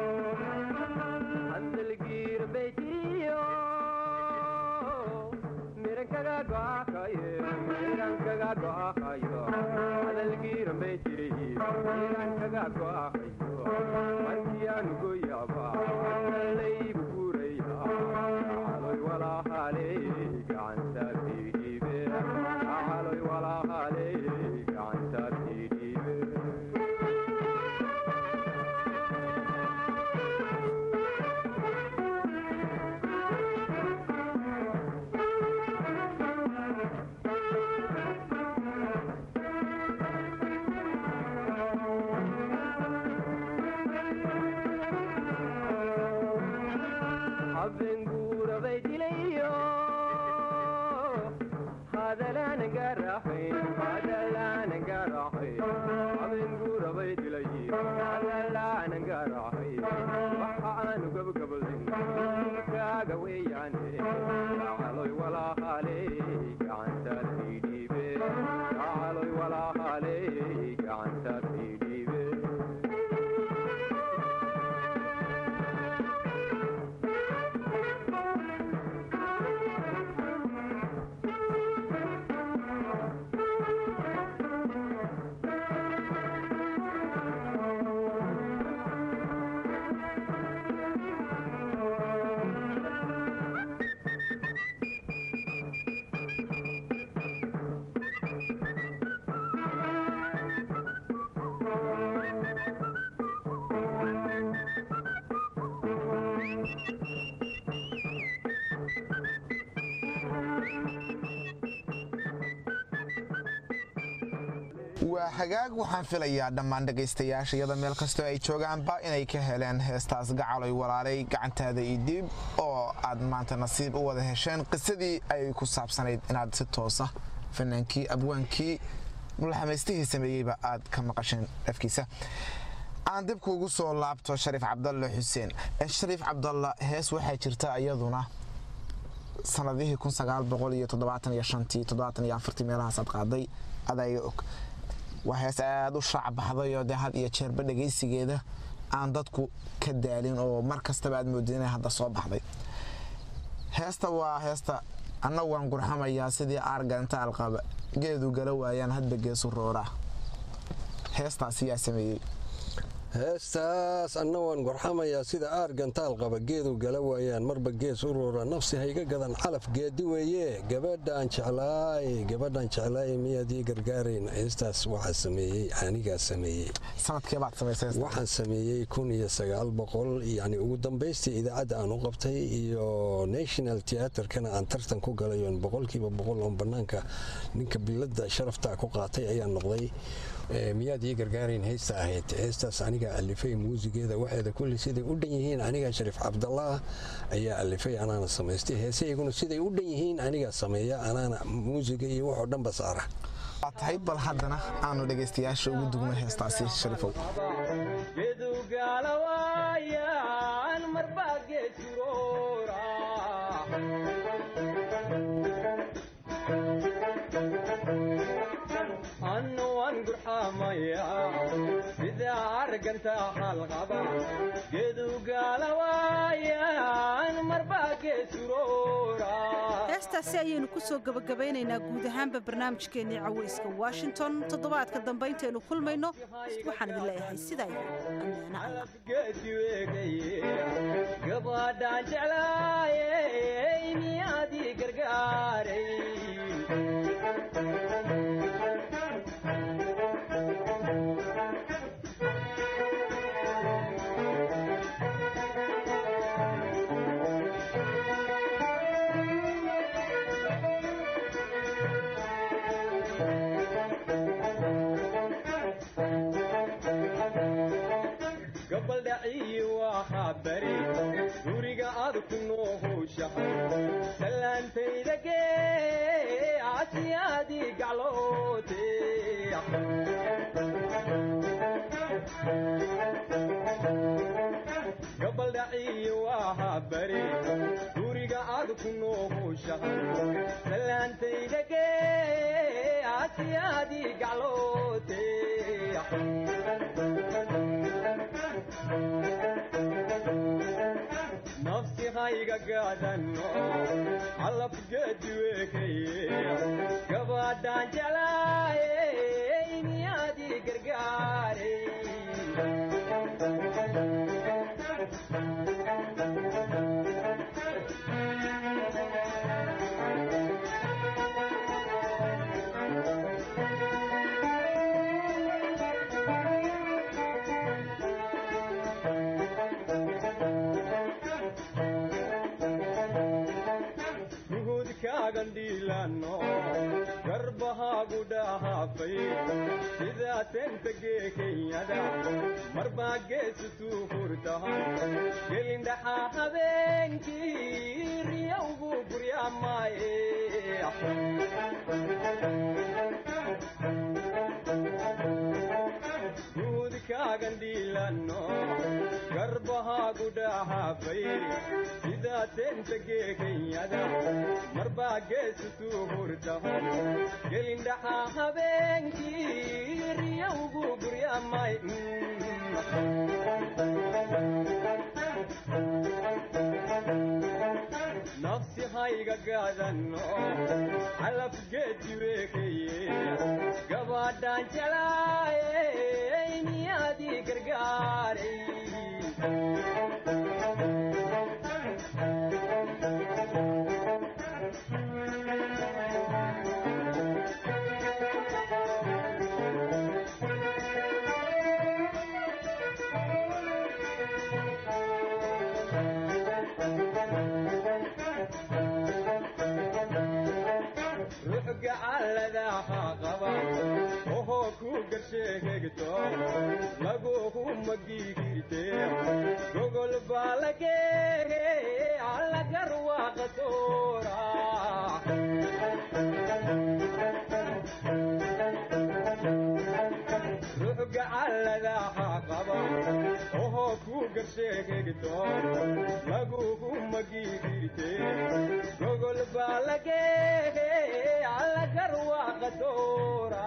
waa hagaag waxaan filayaa dhammaan dhegaystayaasha iyada meel kastoo ay joogaanba inay ka heleen heestaas gacaloy walaalay gacantaada ii dhiib oo aad maanta nasiib u wada hesheen qisadii ay ku saabsanayd inaad si toosa fanaankii abwaankii mulaxamaystihii sameeyeyba aad ka maqasheen afkiisa. aan dib kuugu soo laabto Shariif Cabdalle Xuseen. Shariif Cabdalle hees waxaa jirta iyaduna sanadihii 1975 meelahaas aad qaaday adayga og waa hees aad u shacbaxday oo had iyo jeerba dhagaysigeeda aan dadku ka daalin oo mar kastaba aad moodin inay hadda soo baxday. heesta waa heesta anna waan gurxamayaa sidii arganta alqaba geedu gala waayaan hadba geesu roora. heestaas yaa sameeyey heestaas anna waan gurxamayaa sida aargantaal qaba geedu gala waayaan marba gees u roora nafsi hayga gadan calaf geedi weeye gabadhaan jeclaay miyaadii gargaarayn. heestaas waxaa sameeyey anigaa sameeyey. sanadkee baad samaysay? waxaan sameeyey 1900 yani ugu dambaystii idaacadda aan u qabtay iyo national theaterkana aan tartan ku galay oon 100% oon bannaanka ninka biladda sharafta ku qaatay ayaan noqday. miyaad ii gargaarayn heesta ahayd. heestaas aniga alifay muusigeeda waxeeda kulli siday u dhan yihiin aniga Shariif Cabdalle ayaa alifay anaana samaystay. heesayguna siday u dhan yihiin aniga sameeya anaana muusiga iyo wax oo dhan basaara. tahay bal haddana aanu dhagaystayaasha ugu dugno heestaasi Shariifow. geedu gala waayaan marba geesu roora genta halqaba geedu gaalawaayan marbaa geesuroora heestaasi ayaynu ku soo gabagabaynaynaa guud ahaanba barnaamijkeennii cawayska washington toddobaadka dambe intaynu kulmayno waxaan idin leeyahay sidaa iyo gabadhaan jeclaayey miyaadii gargaaray gabaldhaciyi waxaa bari guriga aad ku noohowshahay salaantayda gee asiyaadii gacloote gabaldhaciyi waxaa bari guriga aad ku noohowshahay salaantayda gee asiyaadii gacloote nafsi hayga gaadano calabgeediweekaye gabadhaan jeclaayey miyaadii gargaaray gandhiilano garbahaagu dhahaafay sidaa tentagee kenyada marbaa geesu tuu hurtahan gelindhaxaa habeenkii riyowgu guryaamaaye guudkaagandhiilano garbahaagu dhahaafay sidaa tentagee kenyada marbaa geesu tuu hurtahan gelindhaxaa habeenkii riyowgu guryaamay nafsi hayga gaadano calabgeediweekaye gabadhaan jeclaayey miyaadii gargaaray gacaladaha qaba ohoo ku garsheegegto laguhu magigirte gogol baa lageege allagarwaaqa soora ruux gacaladaha qaba ohoo ku garsheegegto laguhu magigirte gogol baa lageege allagarwaaqa soora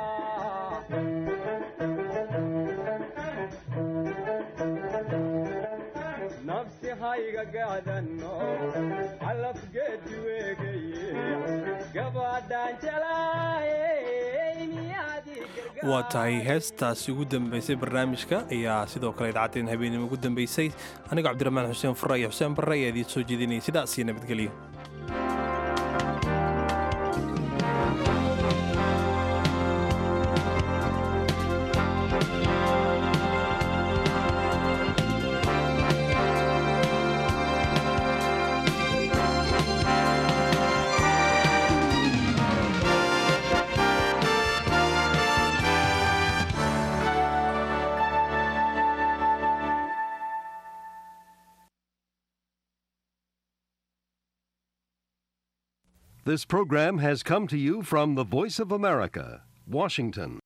nafsi hayga gaadano calabgeediweegaye gabadhaan jeclaayey miyaadii waa tahay heestaasi ugu dambaysay barnaamijka ayaa sidoo kale idaacadeen habeenimo ugu dambaysay anigo cabdiraxmaan xuseen furre iyo xuseen barre ayaa idiin soo jeedinayay sidaas iyo nabadgelyo This program has come to you from the Voice of America, Washington.